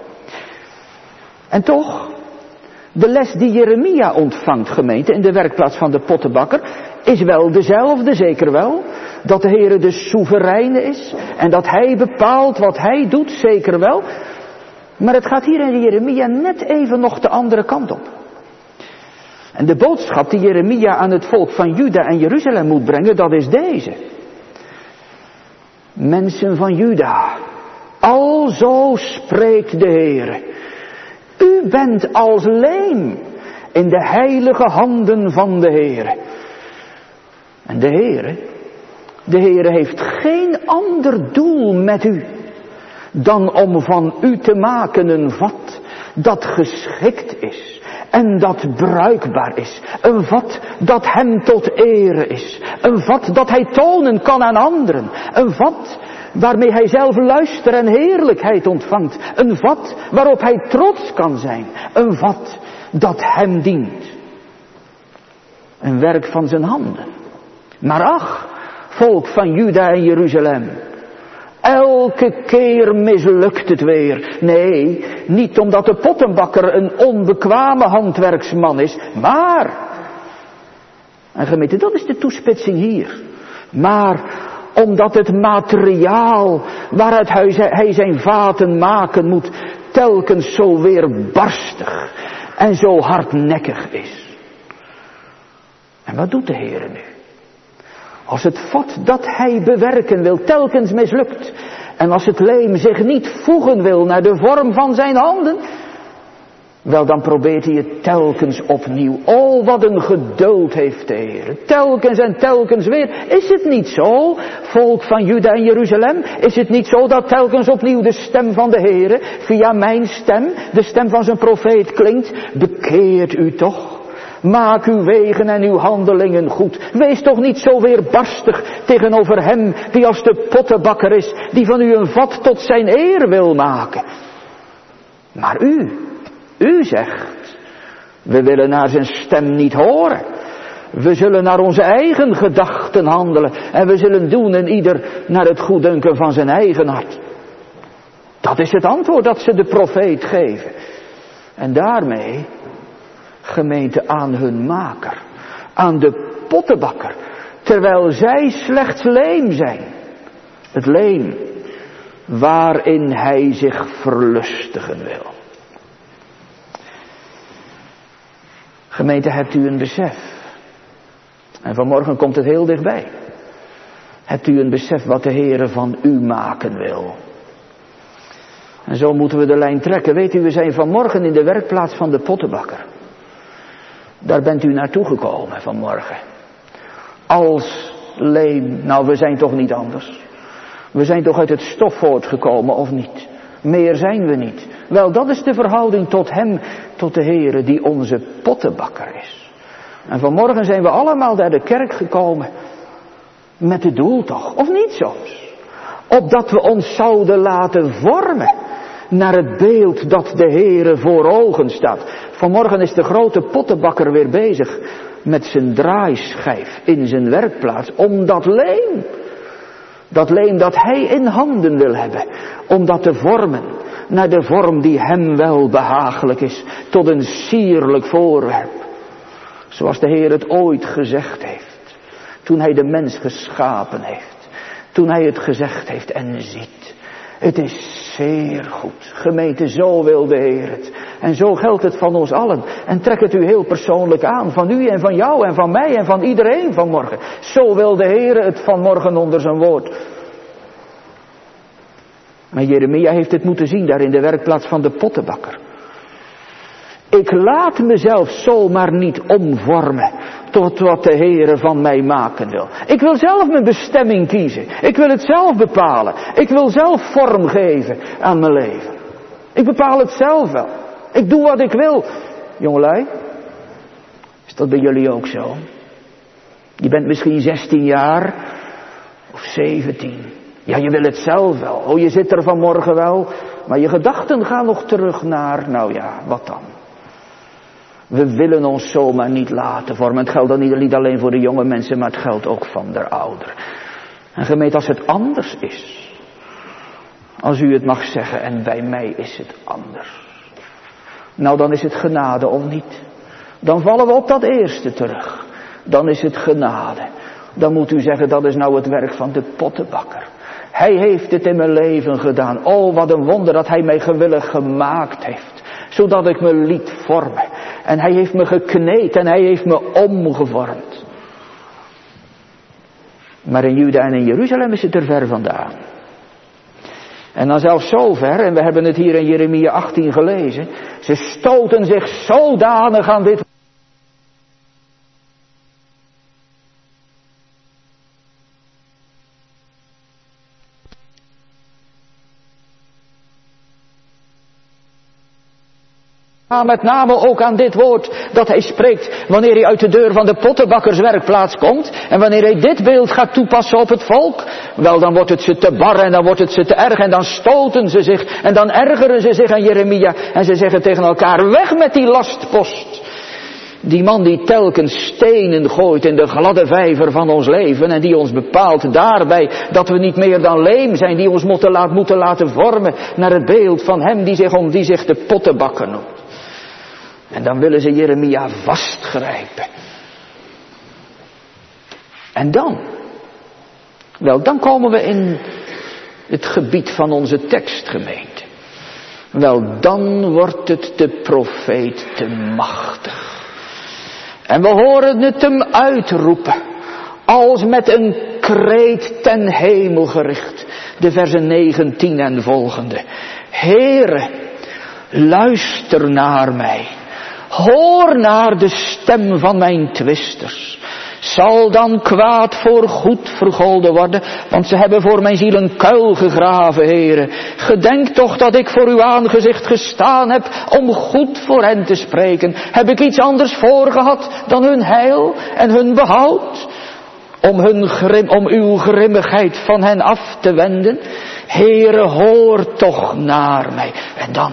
En toch, de les die Jeremia ontvangt, gemeente, in de werkplaats van de pottenbakker, is wel dezelfde, zeker wel. Dat de Heere de soevereine is en dat hij bepaalt wat hij doet, zeker wel. Maar het gaat hier in Jeremia net even nog de andere kant op. En de boodschap die Jeremia aan het volk van Juda en Jeruzalem moet brengen, dat is deze. Mensen van Juda, alzo spreekt de Heere. U bent als leem in de heilige handen van de Heere. En de Heere, de Heere heeft geen ander doel met u dan om van u te maken een vat dat geschikt is en dat bruikbaar is. Een vat dat hem tot ere is. Een vat dat hij tonen kan aan anderen. Een vat waarmee hij zelf luister en heerlijkheid ontvangt. Een vat waarop hij trots kan zijn. Een vat dat hem dient. Een werk van zijn handen. Maar ach, volk van Juda en Jeruzalem. Elke keer mislukt het weer. Nee, niet omdat de pottenbakker een onbekwame handwerksman is. Maar, en gemeente, dat is de toespitsing hier. Maar omdat het materiaal waaruit hij zijn vaten maken moet, telkens zo weer barstig en zo hardnekkig is. En wat doet de Heere nu? Als het vat dat hij bewerken wil telkens mislukt. En als het leem zich niet voegen wil naar de vorm van zijn handen. Wel, dan probeert hij het telkens opnieuw. Oh, wat een geduld heeft de Heer. Telkens en telkens weer. Is het niet zo, volk van Juda en Jeruzalem? Is het niet zo dat telkens opnieuw de stem van de Heer via mijn stem, de stem van zijn profeet klinkt? Bekeert u toch? Maak uw wegen en uw handelingen goed. Wees toch niet zo weerbarstig tegenover hem die als de pottenbakker is, die van u een vat tot zijn eer wil maken. Maar u, u zegt, we willen naar zijn stem niet horen. We zullen naar onze eigen gedachten handelen en we zullen doen en ieder naar het goeddunken van zijn eigen hart. Dat is het antwoord dat ze de profeet geven. En daarmee, gemeente, aan hun maker, aan de pottenbakker, terwijl zij slechts leem zijn. Het leem waarin hij zich verlustigen wil. Gemeente, hebt u een besef? En vanmorgen komt het heel dichtbij. Hebt u een besef wat de Heere van u maken wil? En zo moeten we de lijn trekken. Weet u, we zijn vanmorgen in de werkplaats van de pottenbakker. Daar bent u naartoe gekomen vanmorgen. Als leem, nou we zijn toch niet anders. We zijn toch uit het stof voortgekomen of niet? Meer zijn we niet. Wel, dat is de verhouding tot hem, tot de Heere die onze pottenbakker is. En vanmorgen zijn we allemaal naar de kerk gekomen. Met het doel toch, of niet soms? Opdat we ons zouden laten vormen naar het beeld dat de Heere voor ogen staat. Vanmorgen is de grote pottenbakker weer bezig met zijn draaischijf in zijn werkplaats. Om dat leem, dat leem dat hij in handen wil hebben. Om dat te vormen naar de vorm die hem wel behagelijk is. Tot een sierlijk voorwerp. Zoals de Heer het ooit gezegd heeft. Toen hij de mens geschapen heeft. Toen hij het gezegd heeft en ziet. Het is zeer goed. Gemeente, zo wil de Heer het. En zo geldt het van ons allen. En trek het u heel persoonlijk aan. Van u en van jou en van mij en van iedereen vanmorgen. Zo wil de Heer het vanmorgen onder zijn woord. Maar Jeremia heeft het moeten zien daar in de werkplaats van de pottenbakker. Ik laat mezelf zomaar niet omvormen tot wat de Heere van mij maken wil. Ik wil zelf mijn bestemming kiezen. Ik wil het zelf bepalen. Ik wil zelf vorm geven aan mijn leven. Ik bepaal het zelf wel. Ik doe wat ik wil. Jongelui, is dat bij jullie ook zo? Je bent misschien zestien jaar of zeventien. Ja, je wil het zelf wel. Oh, je zit er vanmorgen wel. Maar je gedachten gaan nog terug naar, nou ja, wat dan? We willen ons zomaar niet laten vormen. Het geldt dan niet alleen voor de jonge mensen, maar het geldt ook van de ouderen. En gemeente, als het anders is, als u het mag zeggen, en bij mij is het anders. Nou, dan is het genade of niet. Dan vallen we op dat eerste terug. Dan is het genade. Dan moet u zeggen, dat is nou het werk van de pottenbakker. Hij heeft het in mijn leven gedaan. Oh, wat een wonder dat hij mij gewillig gemaakt heeft. Zodat ik me liet vormen. En hij heeft me gekneed en hij heeft me omgevormd. Maar in Juda en in Jeruzalem is het er ver vandaan. En dan zelfs zo ver, en we hebben het hier in Jeremia achttien gelezen. Ze stoten zich zodanig aan dit. Met name ook aan dit woord dat hij spreekt wanneer hij uit de deur van de pottenbakkerswerkplaats komt. En wanneer hij dit beeld gaat toepassen op het volk. Wel, dan wordt het ze te bar en dan wordt het ze te erg en dan stoten ze zich. En dan ergeren ze zich aan Jeremia. En ze zeggen tegen elkaar, weg met die lastpost. Die man die telkens stenen gooit in de gladde vijver van ons leven. En die ons bepaalt daarbij dat we niet meer dan leem zijn. Die ons moeten, laat, moeten laten vormen naar het beeld van hem die zich, om, die zich de pottenbakker noemt. En dan willen ze Jeremia vastgrijpen. En dan? Wel, dan komen we in het gebied van onze tekstgemeente. Wel, dan wordt het de profeet te machtig. En we horen het hem uitroepen. Als met een kreet ten hemel gericht. De versen negentien en volgende. Heere, luister naar mij. Hoor naar de stem van mijn twisters. Zal dan kwaad voor goed vergolden worden, want ze hebben voor mijn ziel een kuil gegraven, Heere. Gedenk toch dat ik voor uw aangezicht gestaan heb om goed voor hen te spreken. Heb ik iets anders voorgehad dan hun heil en hun behoud? Om, hun grim, om uw grimmigheid van hen af te wenden? Heere, hoor toch naar mij. En dan...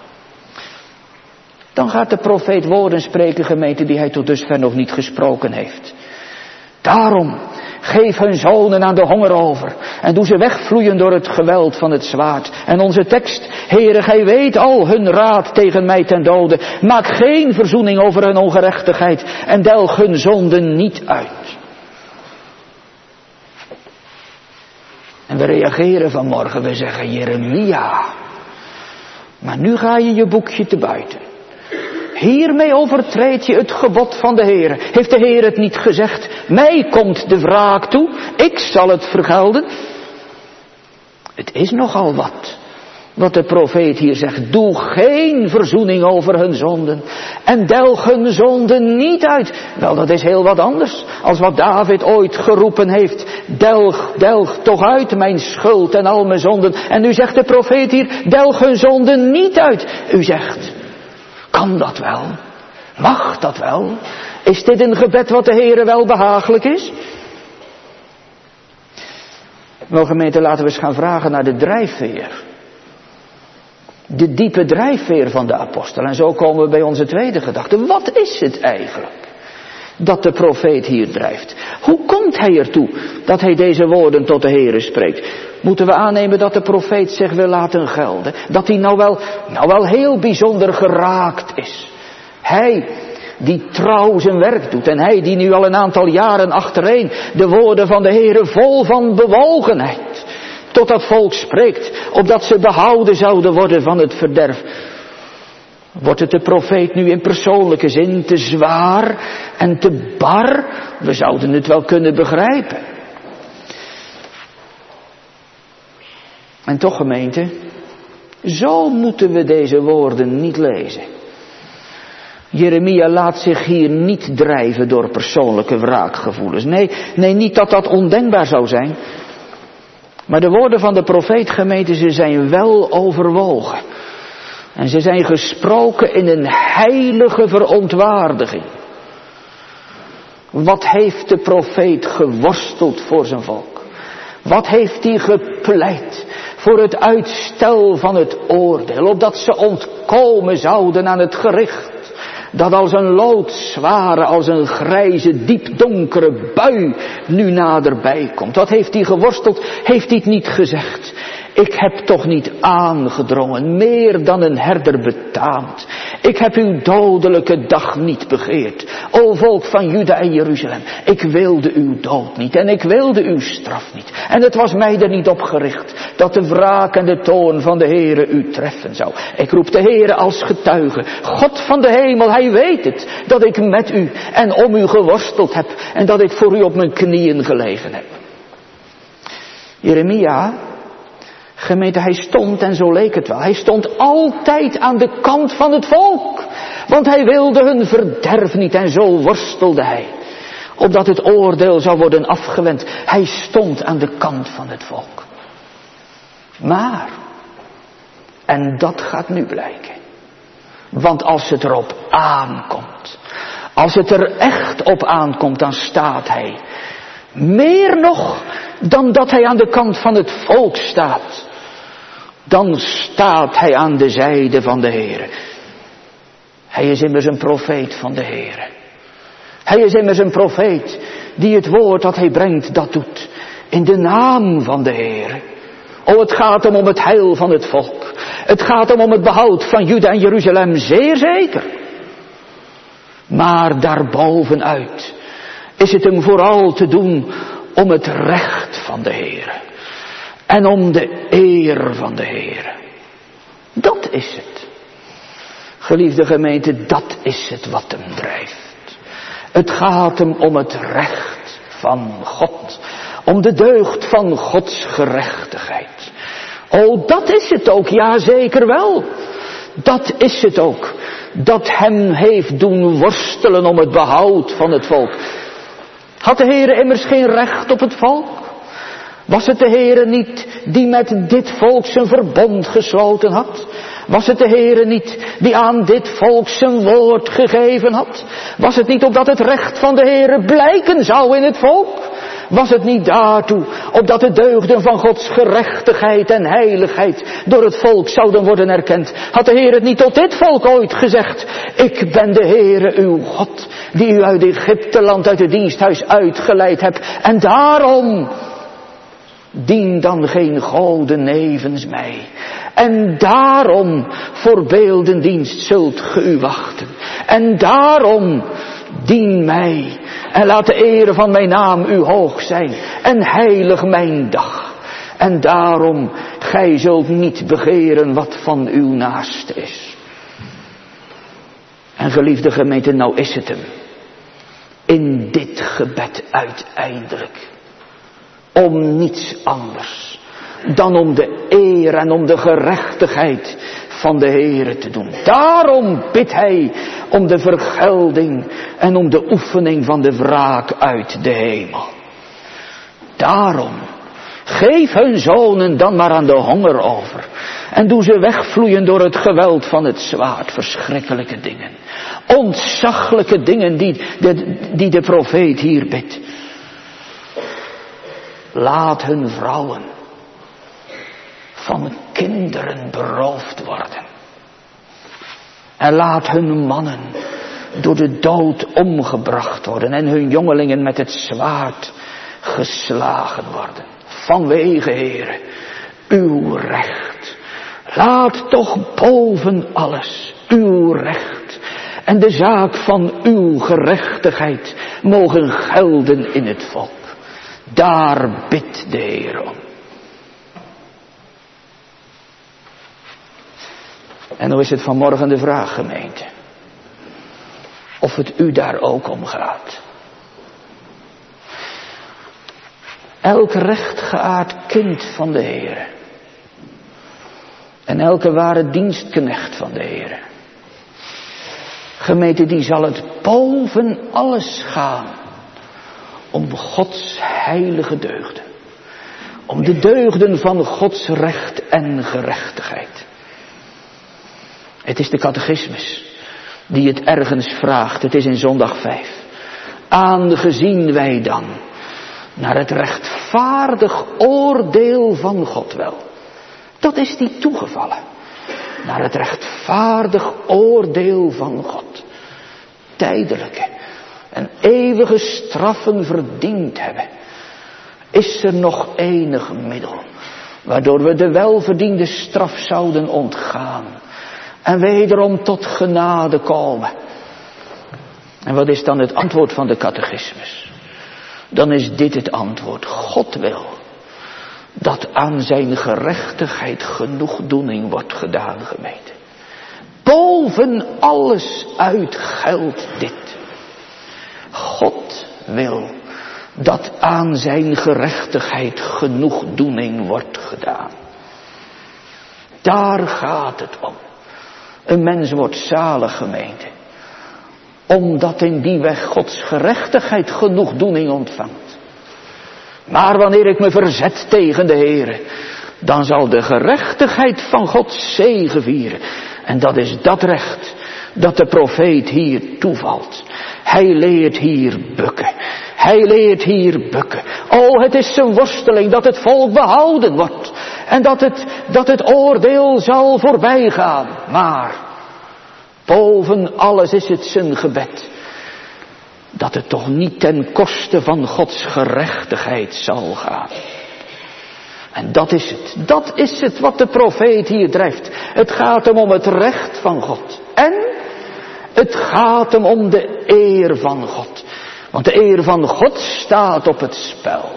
Dan gaat de profeet woorden spreken, gemeente, die hij tot dusver nog niet gesproken heeft. Daarom, geef hun zonen aan de honger over. En doe ze wegvloeien door het geweld van het zwaard. En onze tekst, Heere, gij weet al hun raad tegen mij ten dode. Maak geen verzoening over hun ongerechtigheid. En delg hun zonden niet uit. En we reageren vanmorgen, we zeggen, Jeremia. Maar nu ga je je boekje te buiten. Hiermee overtreed je het gebod van de Heer. Heeft de Heer het niet gezegd? Mij komt de wraak toe. Ik zal het vergelden. Het is nogal wat Wat de profeet hier zegt, doe geen verzoening over hun zonden en delg hun zonden niet uit. Wel, dat is heel wat anders als wat David ooit geroepen heeft. Delg, delg toch uit mijn schuld en al mijn zonden. En nu zegt de profeet hier, delg hun zonden niet uit. U zegt, kan dat wel? Mag dat wel? Is dit een gebed wat de Heere wel behagelijk is? Wel gemeente, laten we eens gaan vragen naar de drijfveer. De diepe drijfveer van de apostel. En zo komen we bij onze tweede gedachte. Wat is het eigenlijk dat de profeet hier drijft? Hoe komt hij ertoe dat hij deze woorden tot de Heere spreekt? Moeten we aannemen dat de profeet zich wil laten gelden? Dat hij nou wel, nou wel heel bijzonder geraakt is. Hij die trouw zijn werk doet. En hij die nu al een aantal jaren achtereen de woorden van de Heere vol van bewogenheid tot dat volk spreekt, opdat ze behouden zouden worden van het verderf. Wordt het de profeet nu in persoonlijke zin te zwaar en te bar? We zouden het wel kunnen begrijpen. En toch, gemeente, zo moeten we deze woorden niet lezen. Jeremia laat zich hier niet drijven door persoonlijke wraakgevoelens. Nee, nee, niet dat dat ondenkbaar zou zijn. Maar de woorden van de profeet, gemeente, ze zijn wel overwogen. En ze zijn gesproken in een heilige verontwaardiging. Wat heeft de profeet geworsteld voor zijn volk? Wat heeft hij gepleit voor het uitstel van het oordeel, opdat ze ontkomen zouden aan het gericht, dat als een loodzware, als een grijze, diepdonkere bui nu naderbij komt. Wat heeft hij geworsteld? Heeft hij het niet gezegd? Ik heb toch niet aangedrongen, meer dan een herder betaamt. Ik heb uw dodelijke dag niet begeerd. O volk van Juda en Jeruzalem, ik wilde uw dood niet en ik wilde uw straf niet. En het was mij er niet op gericht dat de wraak en de toorn van de Heere u treffen zou. Ik roep de Heere als getuige. God van de hemel, hij weet het, dat ik met u en om u geworsteld heb en dat ik voor u op mijn knieën gelegen heb. Jeremia, gemeente, hij stond, en zo leek het wel, hij stond altijd aan de kant van het volk. Want hij wilde hun verderf niet en zo worstelde hij. Opdat het oordeel zou worden afgewend. Hij stond aan de kant van het volk. Maar, en dat gaat nu blijken. Want als het erop aankomt, als het er echt op aankomt, dan staat hij. Meer nog dan dat hij aan de kant van het volk staat. Dan staat hij aan de zijde van de Heere. Hij is immers een profeet van de Heere. Hij is immers een profeet die het woord dat hij brengt, dat doet. In de naam van de Heere. Oh, het gaat hem om het heil van het volk. Het gaat hem om het behoud van Juda en Jeruzalem, zeer zeker. Maar daarbovenuit is het hem vooral te doen om het recht van de Heere. En om de eer van de Heere. Dat is het. Geliefde gemeente, dat is het wat hem drijft. Het gaat hem om het recht van God. Om de deugd van Gods gerechtigheid. Oh, dat is het ook, ja zeker wel. Dat is het ook. Dat hem heeft doen worstelen om het behoud van het volk. Had de Heere immers geen recht op het volk? Was het de Heere niet die met dit volk zijn verbond gesloten had? Was het de Heere niet die aan dit volk zijn woord gegeven had? Was het niet opdat het recht van de Heere blijken zou in het volk? Was het niet daartoe, opdat de deugden van Gods gerechtigheid en heiligheid door het volk zouden worden erkend? Had de Heer het niet tot dit volk ooit gezegd? Ik ben de Heere uw God, die u uit Egypteland, uit het diensthuis uitgeleid hebt. En daarom dien dan geen goden nevens mij. En daarom voor beeldendienst zult ge u wachten. En daarom dien mij. En laat de ere van mijn naam u hoog zijn. En heilig mijn dag. En daarom, gij zult niet begeren wat van uw naaste is. En geliefde gemeente, nou is het hem. In dit gebed uiteindelijk. Om niets anders dan om de eer en om de gerechtigheid van de Heere te doen. Daarom bidt hij om de vergelding en om de oefening van de wraak uit de hemel. Daarom, geef hun zonen dan maar aan de honger over. En doe ze wegvloeien door het geweld van het zwaard. Verschrikkelijke dingen. Ontzaglijke dingen die de, die de profeet hier bidt. Laat hun vrouwen van kinderen beroofd worden. En laat hun mannen door de dood omgebracht worden. En hun jongelingen met het zwaard geslagen worden. Vanwege, Heere, uw recht. Laat toch boven alles uw recht en de zaak van uw gerechtigheid mogen gelden in het volk. Daar bidt de Heer om. En dan is het vanmorgen de vraag, gemeente, of het u daar ook om gaat. Elk rechtgeaard kind van de Heere. En elke ware dienstknecht van de Heere. Gemeente, die zal het boven alles gaan. Om Gods heilige deugden. Om de deugden van Gods recht en gerechtigheid. Het is de catechismus die het ergens vraagt. Het is in zondag vijf. Aangezien wij dan naar het rechtvaardig oordeel van God wel. Dat is die toegevallen. Naar het rechtvaardig oordeel van God. Tijdelijke en eeuwige straffen verdiend hebben. Is er nog enig middel waardoor we de welverdiende straf zouden ontgaan. En wederom tot genade komen. En wat is dan het antwoord van de catechismus? Dan is dit het antwoord. God wil dat aan zijn gerechtigheid genoegdoening wordt gedaan, gemeente. Boven alles uit geldt dit. God wil dat aan zijn gerechtigheid genoegdoening wordt gedaan. Daar gaat het om. Een mens wordt zalig, gemeente, omdat in die weg Gods gerechtigheid genoegdoening ontvangt. Maar wanneer ik me verzet tegen de Heere, dan zal de gerechtigheid van God zegevieren. En dat is dat recht dat de profeet hier toevalt. Hij leert hier bukken. Hij leert hier bukken. Oh, het is zijn worsteling dat het volk behouden wordt. En dat het, dat het oordeel zal voorbij gaan. Maar boven alles is het zijn gebed. Dat het toch niet ten koste van Gods gerechtigheid zal gaan. En dat is het. Dat is het wat de profeet hier drijft. Het gaat hem om het recht van God. En het gaat hem om de eer van God. Want de eer van God staat op het spel.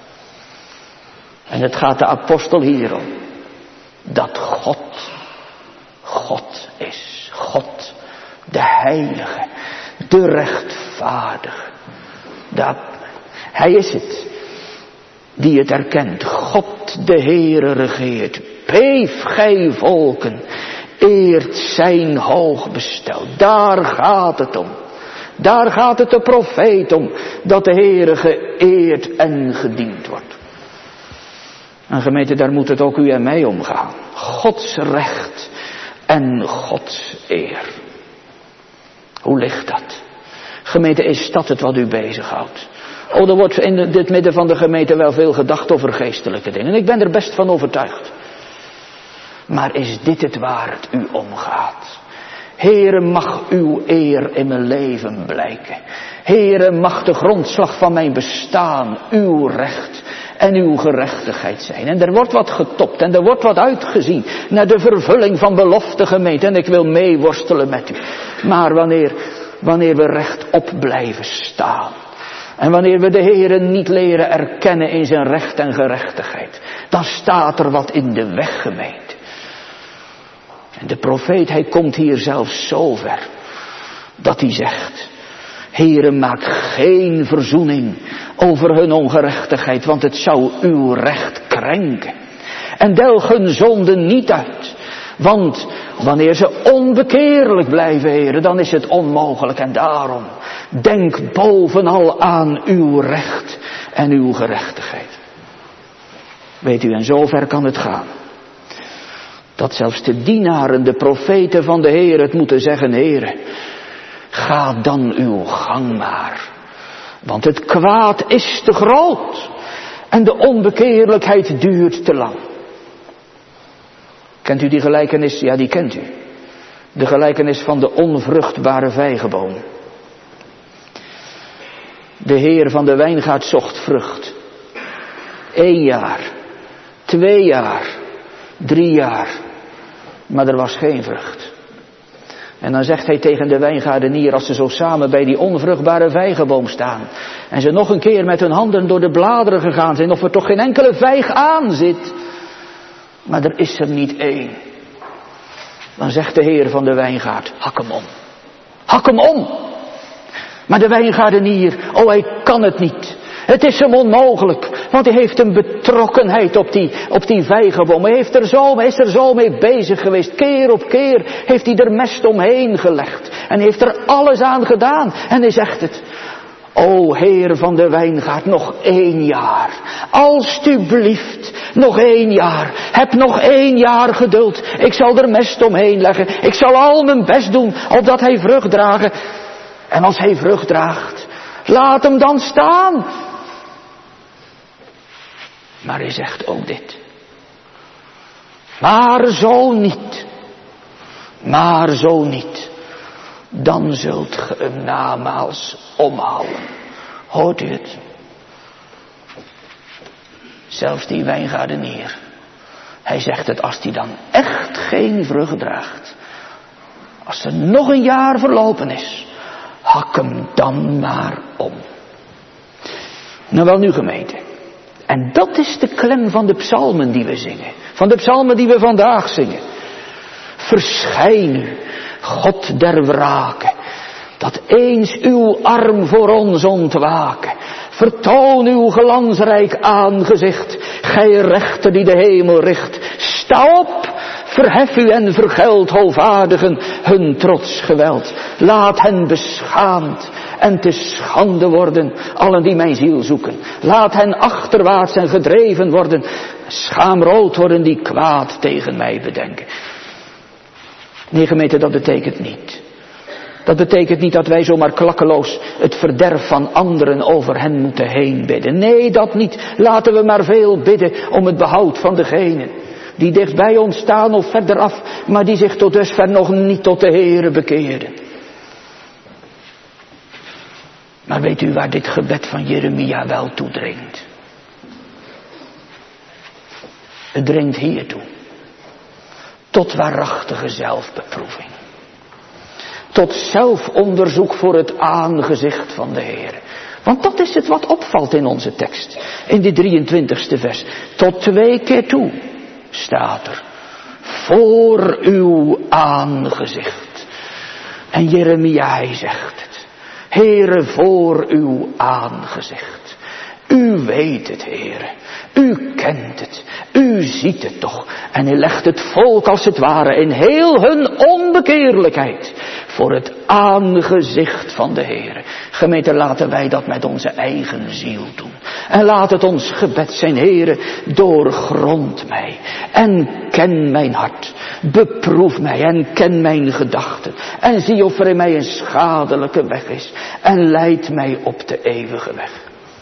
En het gaat de apostel hier om. Dat God, God is. God, de heilige, de rechtvaardige. De, hij is het die het erkent. God de Heere regeert. Beef gij volken, eert zijn hoog bestel. Daar gaat het om. Daar gaat het de profeet om. Dat de Heere geëerd en gediend wordt. En gemeente, daar moet het ook u en mij om gaan. Gods recht en Gods eer. Hoe ligt dat? Gemeente, is dat het wat u bezighoudt? Oh, er wordt in dit midden van de gemeente wel veel gedacht over geestelijke dingen. Ik ben er best van overtuigd. Maar is dit het waar het u omgaat? Heere, mag uw eer in mijn leven blijken. Heere, mag de grondslag van mijn bestaan uw recht en uw gerechtigheid zijn. En er wordt wat getopt en er wordt wat uitgezien naar de vervulling van belofte, gemeente. En ik wil meeworstelen met u. Maar wanneer, wanneer we rechtop blijven staan. En wanneer we de Heere niet leren erkennen in zijn recht en gerechtigheid. Dan staat er wat in de weg, gemeente. En de profeet, hij komt hier zelfs zo ver. Dat hij zegt. Heere, maak geen verzoening over hun ongerechtigheid. Want het zou uw recht krenken. En delg hun zonden niet uit. Want wanneer ze onbekeerlijk blijven, Heere, dan is het onmogelijk. En daarom, denk bovenal aan uw recht en uw gerechtigheid. Weet u, en zover kan het gaan. Dat zelfs de dienaren, de profeten van de Heer het moeten zeggen, Heere, ga dan uw gang maar. Want het kwaad is te groot en de onbekeerlijkheid duurt te lang. Kent u die gelijkenis? Ja, die kent u. De gelijkenis van de onvruchtbare vijgenboom. De Heer van de wijngaard zocht vrucht. Eén jaar, twee jaar, drie jaar. Maar er was geen vrucht. En dan zegt hij tegen de wijngaardenier, als ze zo samen bij die onvruchtbare vijgenboom staan. En ze nog een keer met hun handen door de bladeren gegaan zijn, of er toch geen enkele vijg aan zit. Maar er is er niet één. Dan zegt de Heer van de wijngaard, hak hem om. Hak hem om. Maar de wijngaardenier, oh hij kan het niet. Het is hem onmogelijk, want hij heeft een betrokkenheid op die, op die vijgenboom. Hij, heeft er zo, hij is er zo mee bezig geweest. Keer op keer heeft hij er mest omheen gelegd. En heeft er alles aan gedaan. En hij zegt het. O Heer van de wijngaard, nog één jaar. Alsjeblieft, nog één jaar. Heb nog één jaar geduld. Ik zal er mest omheen leggen. Ik zal al mijn best doen, opdat hij vrucht dragen. En als hij vrucht draagt, laat hem dan staan. Maar hij zegt ook dit. Maar zo niet. Maar zo niet. Dan zult ge hem namaals omhouden. Hoort u het? Zelfs die wijngaardenier. Hij zegt het, als hij dan echt geen vrucht draagt. Als er nog een jaar verlopen is. Hak hem dan maar om. Nou wel nu gemeente. En dat is de klem van de psalmen die we zingen. Van de psalmen die we vandaag zingen. Verschijn u, God der wrake, dat eens uw arm voor ons ontwaken. Vertoon uw glansrijk aangezicht, gij rechter die de hemel richt. Sta op, verhef u en vergeld hoovaardigen hun trots geweld. Laat hen beschaamd en te schande worden, allen die mijn ziel zoeken. Laat hen achterwaarts en gedreven worden, schaamrood worden die kwaad tegen mij bedenken. Nee gemeente, dat betekent niet. Dat betekent niet dat wij zomaar klakkeloos het verderf van anderen over hen moeten heen bidden. Nee, dat niet. Laten we maar veel bidden om het behoud van degenen die dicht bij ons staan of verderaf, maar die zich tot dusver nog niet tot de Heere bekeerden. Maar weet u waar dit gebed van Jeremia wel toe dringt? Het dringt hier toe. Tot waarachtige zelfbeproeving. Tot zelfonderzoek voor het aangezicht van de Heer. Want dat is het wat opvalt in onze tekst. In de drieëntwintigste vers. Tot twee keer toe staat er. Voor uw aangezicht. En Jeremia hij zegt het. Heere, voor uw aangezicht. U weet het, Heere. U kent het. U ziet het toch. En hij legt het volk als het ware in heel hun onbekeerlijkheid voor het aangezicht van de Heere. Gemeente, laten wij dat met onze eigen ziel doen. En laat het ons gebed zijn, Heere, doorgrond mij en ken mijn hart. Beproef mij en ken mijn gedachten. En zie of er in mij een schadelijke weg is. En leid mij op de eeuwige weg.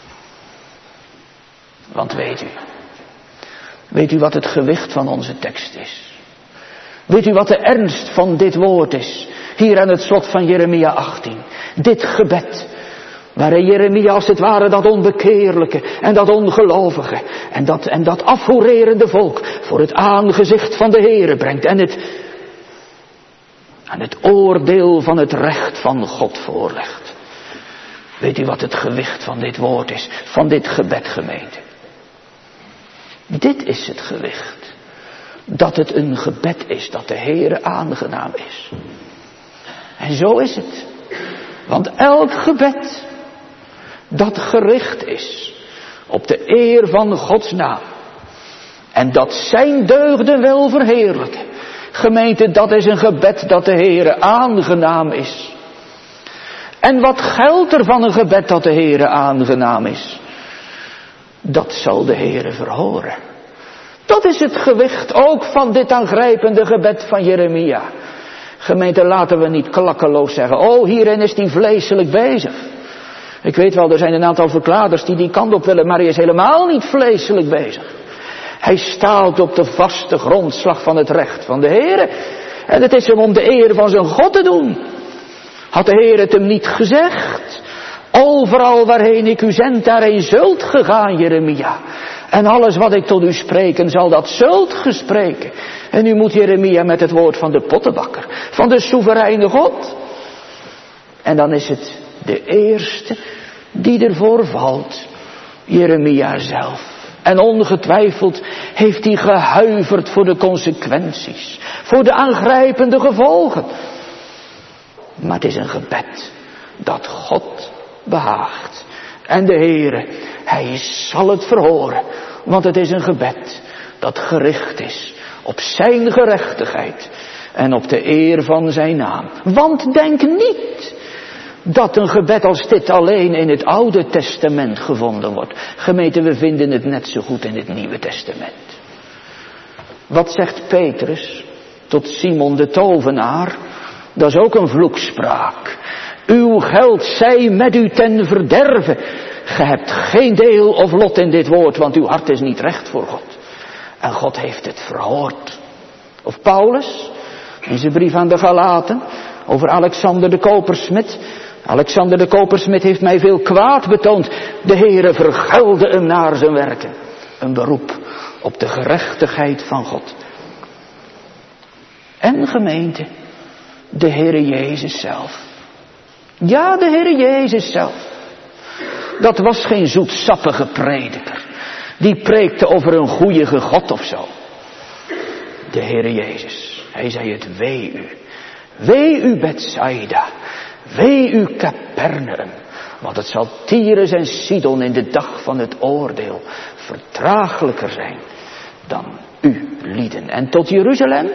Want weet u, weet u wat het gewicht van onze tekst is? Weet u wat de ernst van dit woord is? Hier aan het slot van Jeremia achttien. Dit gebed, waarin Jeremia als het ware dat onbekeerlijke en dat ongelovige en dat, en dat afhoererende volk voor het aangezicht van de Heere brengt. En het, en het oordeel van het recht van God voorlegt. Weet u wat het gewicht van dit woord is? Van dit gebed, gemeente. Dit is het gewicht. Dat het een gebed is dat de Heere aangenaam is. En zo is het. Want elk gebed dat gericht is op de eer van Gods naam. En dat zijn deugden wel verheerlijken. Gemeente, dat is een gebed dat de Heere aangenaam is. En wat geldt er van een gebed dat de Heere aangenaam is? Dat zal de Heere verhoren. Dat is het gewicht ook van dit aangrijpende gebed van Jeremia. Gemeente, laten we niet klakkeloos zeggen, oh, hierin is hij vleeselijk bezig. Ik weet wel, er zijn een aantal verklaarders die die kant op willen, maar hij is helemaal niet vleeselijk bezig. Hij staat op de vaste grondslag van het recht van de Heere. En het is hem om de eer van zijn God te doen. Had de Heer het hem niet gezegd? Overal waarheen ik u zend, daarheen zult gegaan, Jeremia. En alles wat ik tot u spreken zal, dat zult gespreken. En nu moet Jeremia met het woord van de pottenbakker, van de soevereine God. En dan is het de eerste die ervoor valt, Jeremia zelf. En ongetwijfeld heeft hij gehuiverd voor de consequenties, voor de aangrijpende gevolgen. Maar het is een gebed dat God behaagt. En de Heere, hij zal het verhoren, want het is een gebed dat gericht is op zijn gerechtigheid en op de eer van zijn naam. Want denk niet dat een gebed als dit alleen in het Oude Testament gevonden wordt. Gemeente, we vinden het net zo goed in het Nieuwe Testament. Wat zegt Petrus tot Simon de tovenaar? Dat is ook een vloekspraak. Uw geld zij met u ten verderve. Ge hebt geen deel of lot in dit woord, want uw hart is niet recht voor God. En God heeft het verhoord. Of Paulus, in zijn brief aan de Galaten, over Alexander de kopersmid. Alexander de kopersmid heeft mij veel kwaad betoond. De Heere vergelde hem naar zijn werken. Een beroep op de gerechtigheid van God. En gemeente, de Heere Jezus zelf. Ja, de Heere Jezus zelf. Dat was geen zoetsappige prediker. Die preekte over een goeie God of zo. De Heere Jezus. Hij zei het, wee u. Wee u Bethsaida. Wee u Capernaum. Want het zal Tyrus en Sidon in de dag van het oordeel verdraaglijker zijn dan u lieden. En tot Jeruzalem,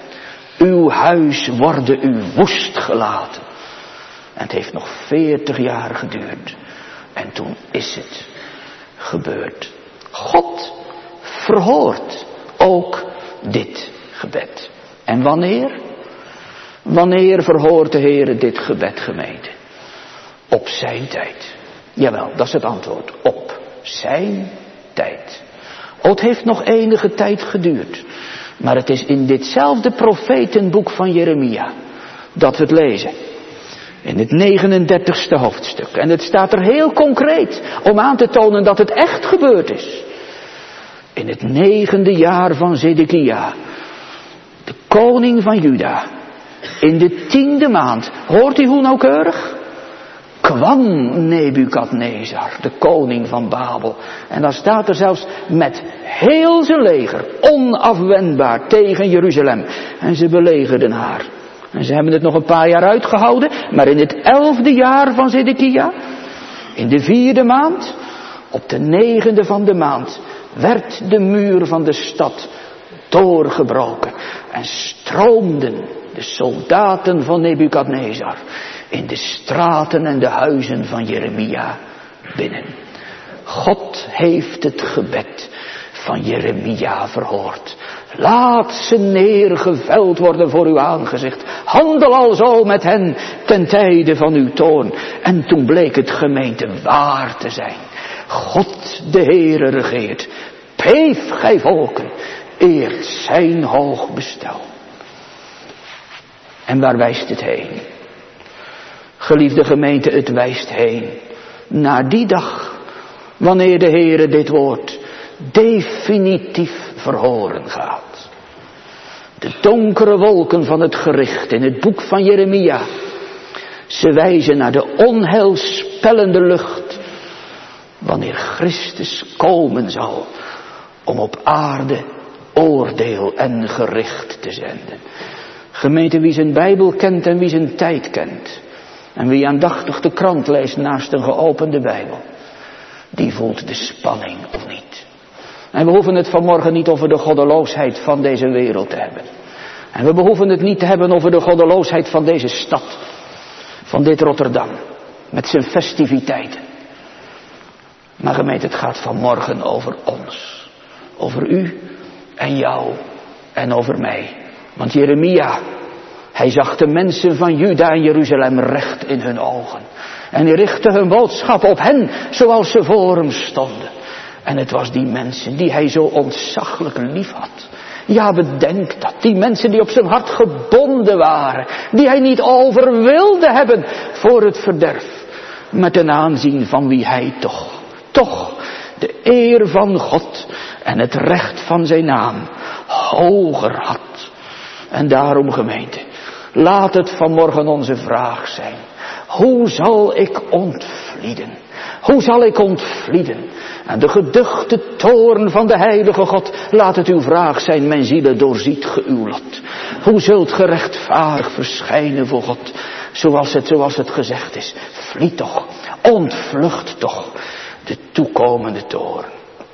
uw huis worden u woest gelaten. En het heeft nog veertig jaar geduurd. En toen is het gebeurd. God verhoort ook dit gebed. En wanneer? Wanneer verhoort de Heere dit gebed, gemeente? Op zijn tijd. Jawel, dat is het antwoord. Op zijn tijd. Oh, het heeft nog enige tijd geduurd. Maar het is in ditzelfde profetenboek van Jeremia dat we het lezen. In het negenendertigste hoofdstuk. En het staat er heel concreet om aan te tonen dat het echt gebeurd is. In het negende jaar van Zedekia, de koning van Juda, in de tiende maand, hoort u hoe nauwkeurig? Kwam Nebukadnezar, de koning van Babel. En dan staat er zelfs met heel zijn leger, onafwendbaar tegen Jeruzalem. En ze belegerden haar. En ze hebben het nog een paar jaar uitgehouden, maar in het elfde jaar van Zedekia, in de vierde maand, op de negende van de maand, werd de muur van de stad doorgebroken. En stroomden de soldaten van Nebukadnezar in de straten en de huizen van Jeremia binnen. God heeft het gebed van Jeremia verhoord. Laat ze neergeveld worden voor uw aangezicht. Handel alzo met hen ten tijde van uw toorn. En toen bleek het, gemeente, waar te zijn. God de Heere regeert. Beef gij volken, eert zijn hoog bestel. En waar wijst het heen? Geliefde gemeente, het wijst heen naar die dag, wanneer de Heere dit woord definitief verhoren gaat. De donkere wolken van het gericht in het boek van Jeremia, ze wijzen naar de onheilspellende lucht, wanneer Christus komen zal om op aarde oordeel en gericht te zenden. Gemeente, wie zijn Bijbel kent en wie zijn tijd kent, en wie aandachtig de krant leest naast een geopende Bijbel, die voelt de spanning of niet. En we hoeven het vanmorgen niet over de goddeloosheid van deze wereld te hebben. En we behoeven het niet te hebben over de goddeloosheid van deze stad. Van dit Rotterdam. Met zijn festiviteiten. Maar gemeente, het gaat vanmorgen over ons. Over u en jou en over mij. Want Jeremia, hij zag de mensen van Juda en Jeruzalem recht in hun ogen. En hij richtte hun boodschap op hen zoals ze voor hem stonden. En het was die mensen die hij zo ontzaglijk lief had. Ja, bedenk dat. Die mensen die op zijn hart gebonden waren. Die hij niet over wilde hebben voor het verderf. Met ten aanzien van wie hij toch, toch de eer van God en het recht van zijn naam hoger had. En daarom, gemeente, laat het vanmorgen onze vraag zijn. Hoe zal ik ontvlieden? Hoe zal ik ontvlieden? En de geduchte toorn van de heilige God, laat het uw vraag zijn, mijn zielen doorziet ge uw lot. Hoe zult gerechtvaardig verschijnen voor God, zoals het, zoals het gezegd is. Vliet toch, ontvlucht toch de toekomende toorn.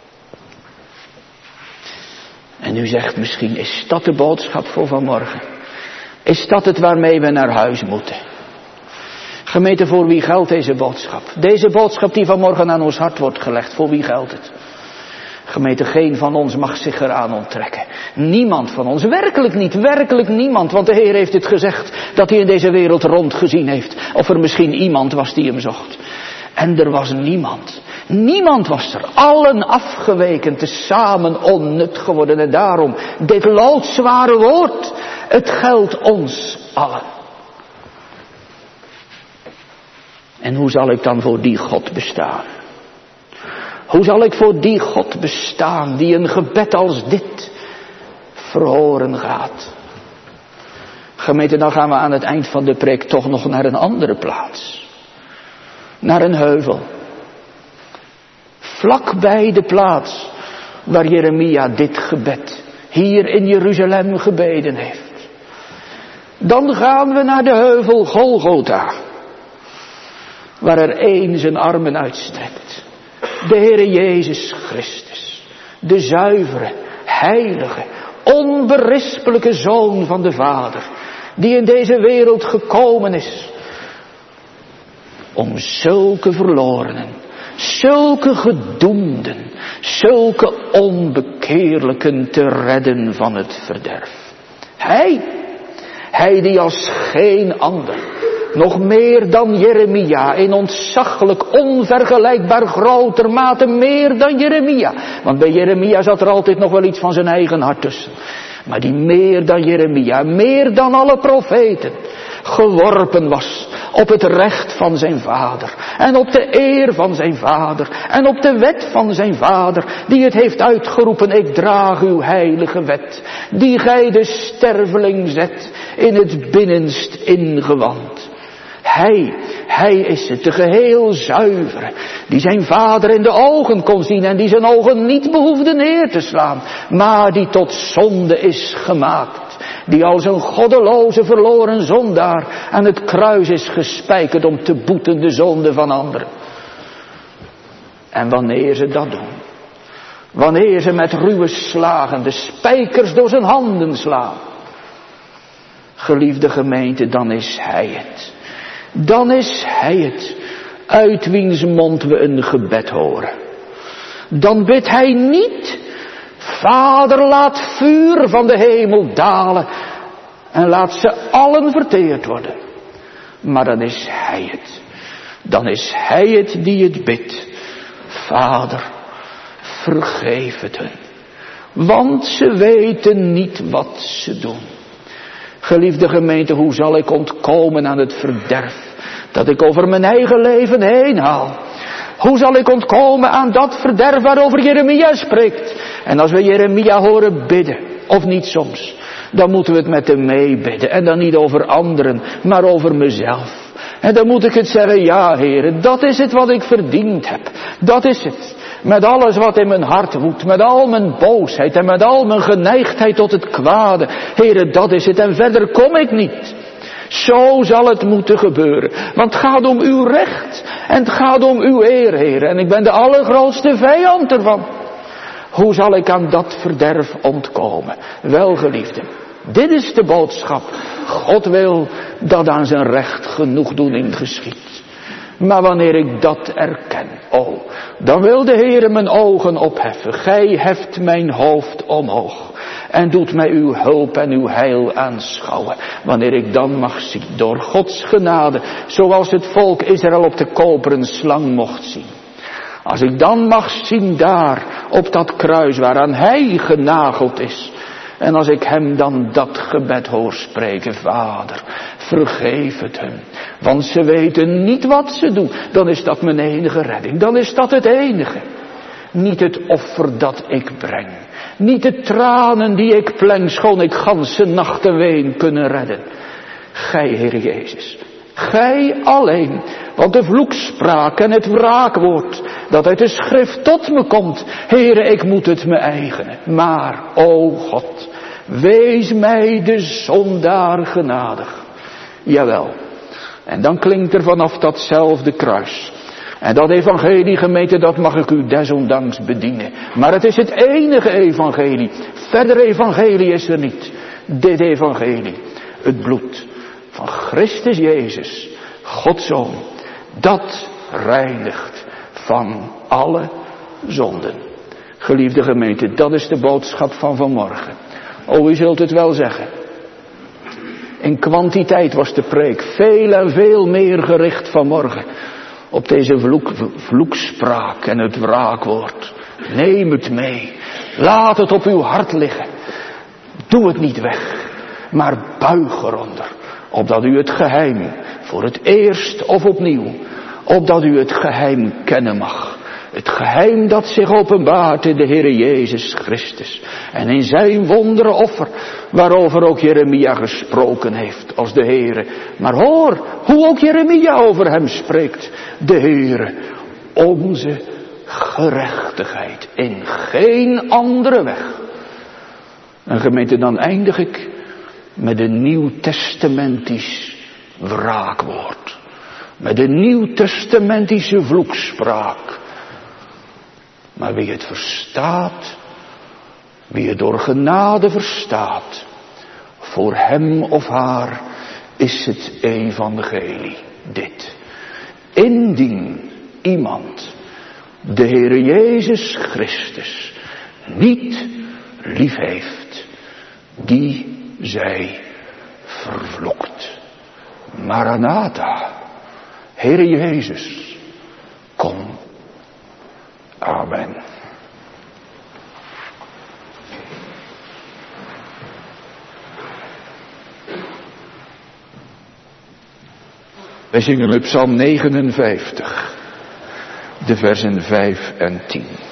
En u zegt misschien, is dat de boodschap voor vanmorgen? Is dat het waarmee we naar huis moeten? Gemeente, voor wie geldt deze boodschap? Deze boodschap die vanmorgen aan ons hart wordt gelegd, voor wie geldt het? Gemeente, geen van ons mag zich eraan onttrekken. Niemand van ons, werkelijk niet, werkelijk niemand. Want de Heer heeft het gezegd dat hij in deze wereld rondgezien heeft. Of er misschien iemand was die hem zocht. En er was niemand. Niemand was er. Allen afgeweken, tezamen onnut geworden. En daarom, dit loodzware woord, het geldt ons allen. En hoe zal ik dan voor die God bestaan? Hoe zal ik voor die God bestaan die een gebed als dit verhoren gaat? Gemeente, dan gaan we aan het eind van de preek toch nog naar een andere plaats. Naar een heuvel. Vlakbij de plaats waar Jeremia dit gebed hier in Jeruzalem gebeden heeft. Dan gaan we naar de heuvel Golgotha. Waar er één zijn armen uitstrekt. De Heere Jezus Christus. De zuivere, heilige, onberispelijke Zoon van de Vader. Die in deze wereld gekomen is. Om zulke verlorenen, zulke gedoemden, zulke onbekeerlijken te redden van het verderf. Hij, hij die als geen ander, nog meer dan Jeremia, in ontzaglijk, onvergelijkbaar groter mate meer dan Jeremia. Want bij Jeremia zat er altijd nog wel iets van zijn eigen hart tussen. Maar die meer dan Jeremia, meer dan alle profeten, geworpen was op het recht van zijn vader. En op de eer van zijn vader. En op de wet van zijn vader. Die het heeft uitgeroepen, ik draag uw heilige wet. Die gij de sterveling zet in het binnenst ingewand. Hij, hij is het, de geheel zuivere, die zijn vader in de ogen kon zien en die zijn ogen niet behoefde neer te slaan, maar die tot zonde is gemaakt. Die als een goddeloze verloren zondaar aan het kruis is gespijkerd om te boeten de zonde van anderen. En wanneer ze dat doen, wanneer ze met ruwe slagen de spijkers door zijn handen slaan, geliefde gemeente, dan is hij het. Dan is hij het, uit wiens mond we een gebed horen. Dan bidt hij niet, Vader, laat vuur van de hemel dalen en laat ze allen verteerd worden. Maar dan is hij het. Dan is hij het die het bidt. Vader, vergeef het hun, want ze weten niet wat ze doen. Geliefde gemeente, hoe zal ik ontkomen aan het verderf dat ik over mijn eigen leven heen haal? Hoe zal ik ontkomen aan dat verderf waarover Jeremia spreekt? En als we Jeremia horen bidden, of niet soms, dan moeten we het met hem meebidden. En dan niet over anderen, maar over mezelf. En dan moet ik het zeggen, ja Heere, dat is het wat ik verdiend heb. Dat is het. Met alles wat in mijn hart woedt, met al mijn boosheid en met al mijn geneigdheid tot het kwade. Heere, dat is het en verder kom ik niet. Zo zal het moeten gebeuren. Want het gaat om uw recht en het gaat om uw eer, Heere. En ik ben de allergrootste vijand ervan. Hoe zal ik aan dat verderf ontkomen? Welgeliefden, dit is de boodschap. God wil dat aan zijn recht genoegdoening geschiedt. Maar wanneer ik dat erken, oh, dan wil de Heere mijn ogen opheffen. Gij heft mijn hoofd omhoog en doet mij uw hulp en uw heil aanschouwen. Wanneer ik dan mag zien, door Gods genade, zoals het volk Israël op de koperen slang mocht zien. Als ik dan mag zien daar, op dat kruis waaraan hij genageld is. En als ik hem dan dat gebed hoor spreken, Vader, vergeef het hem. Want ze weten niet wat ze doen. Dan is dat mijn enige redding. Dan is dat het enige. Niet het offer dat ik breng. Niet de tranen die ik pleng, schoon ik ganse nachten ween kunnen redden. Gij, Heer Jezus. Gij alleen. Want de vloekspraak en het wraakwoord dat uit de schrift tot me komt. Heere, ik moet het me eigenen. Maar, o God, wees mij de zondaar genadig. Jawel. En dan klinkt er vanaf datzelfde kruis. En dat evangelie, gemeente, dat mag ik u desondanks bedienen. Maar het is het enige evangelie. Verder evangelie is er niet. Dit evangelie. Het bloed van Christus Jezus, Gods Zoon. Dat reinigt van alle zonden. Geliefde gemeente, dat is de boodschap van vanmorgen. O, u zult het wel zeggen. In kwantiteit was de preek veel en veel meer gericht vanmorgen op deze vloek, vloekspraak en het wraakwoord. Neem het mee. Laat het op uw hart liggen. Doe het niet weg, maar buig eronder. Opdat u het geheim, voor het eerst of opnieuw, opdat u het geheim kennen mag. Het geheim dat zich openbaart in de Heere Jezus Christus. En in zijn wondere offer, waarover ook Jeremia gesproken heeft als de Heere. Maar hoor, hoe ook Jeremia over hem spreekt. De Heere, onze gerechtigheid, in geen andere weg. En gemeente, dan eindig ik met een nieuwtestamentisch wraakwoord. Met een nieuwtestamentische vloekspraak. Maar wie het verstaat, wie het door genade verstaat, voor hem of haar is het evangelie dit. Indien iemand de Heere Jezus Christus niet lief heeft, die zij vervloekt. Maranatha, Heere Jezus, kom. Amen. Wij zingen met Psalm negenenvijftig, de versen vijf en tien.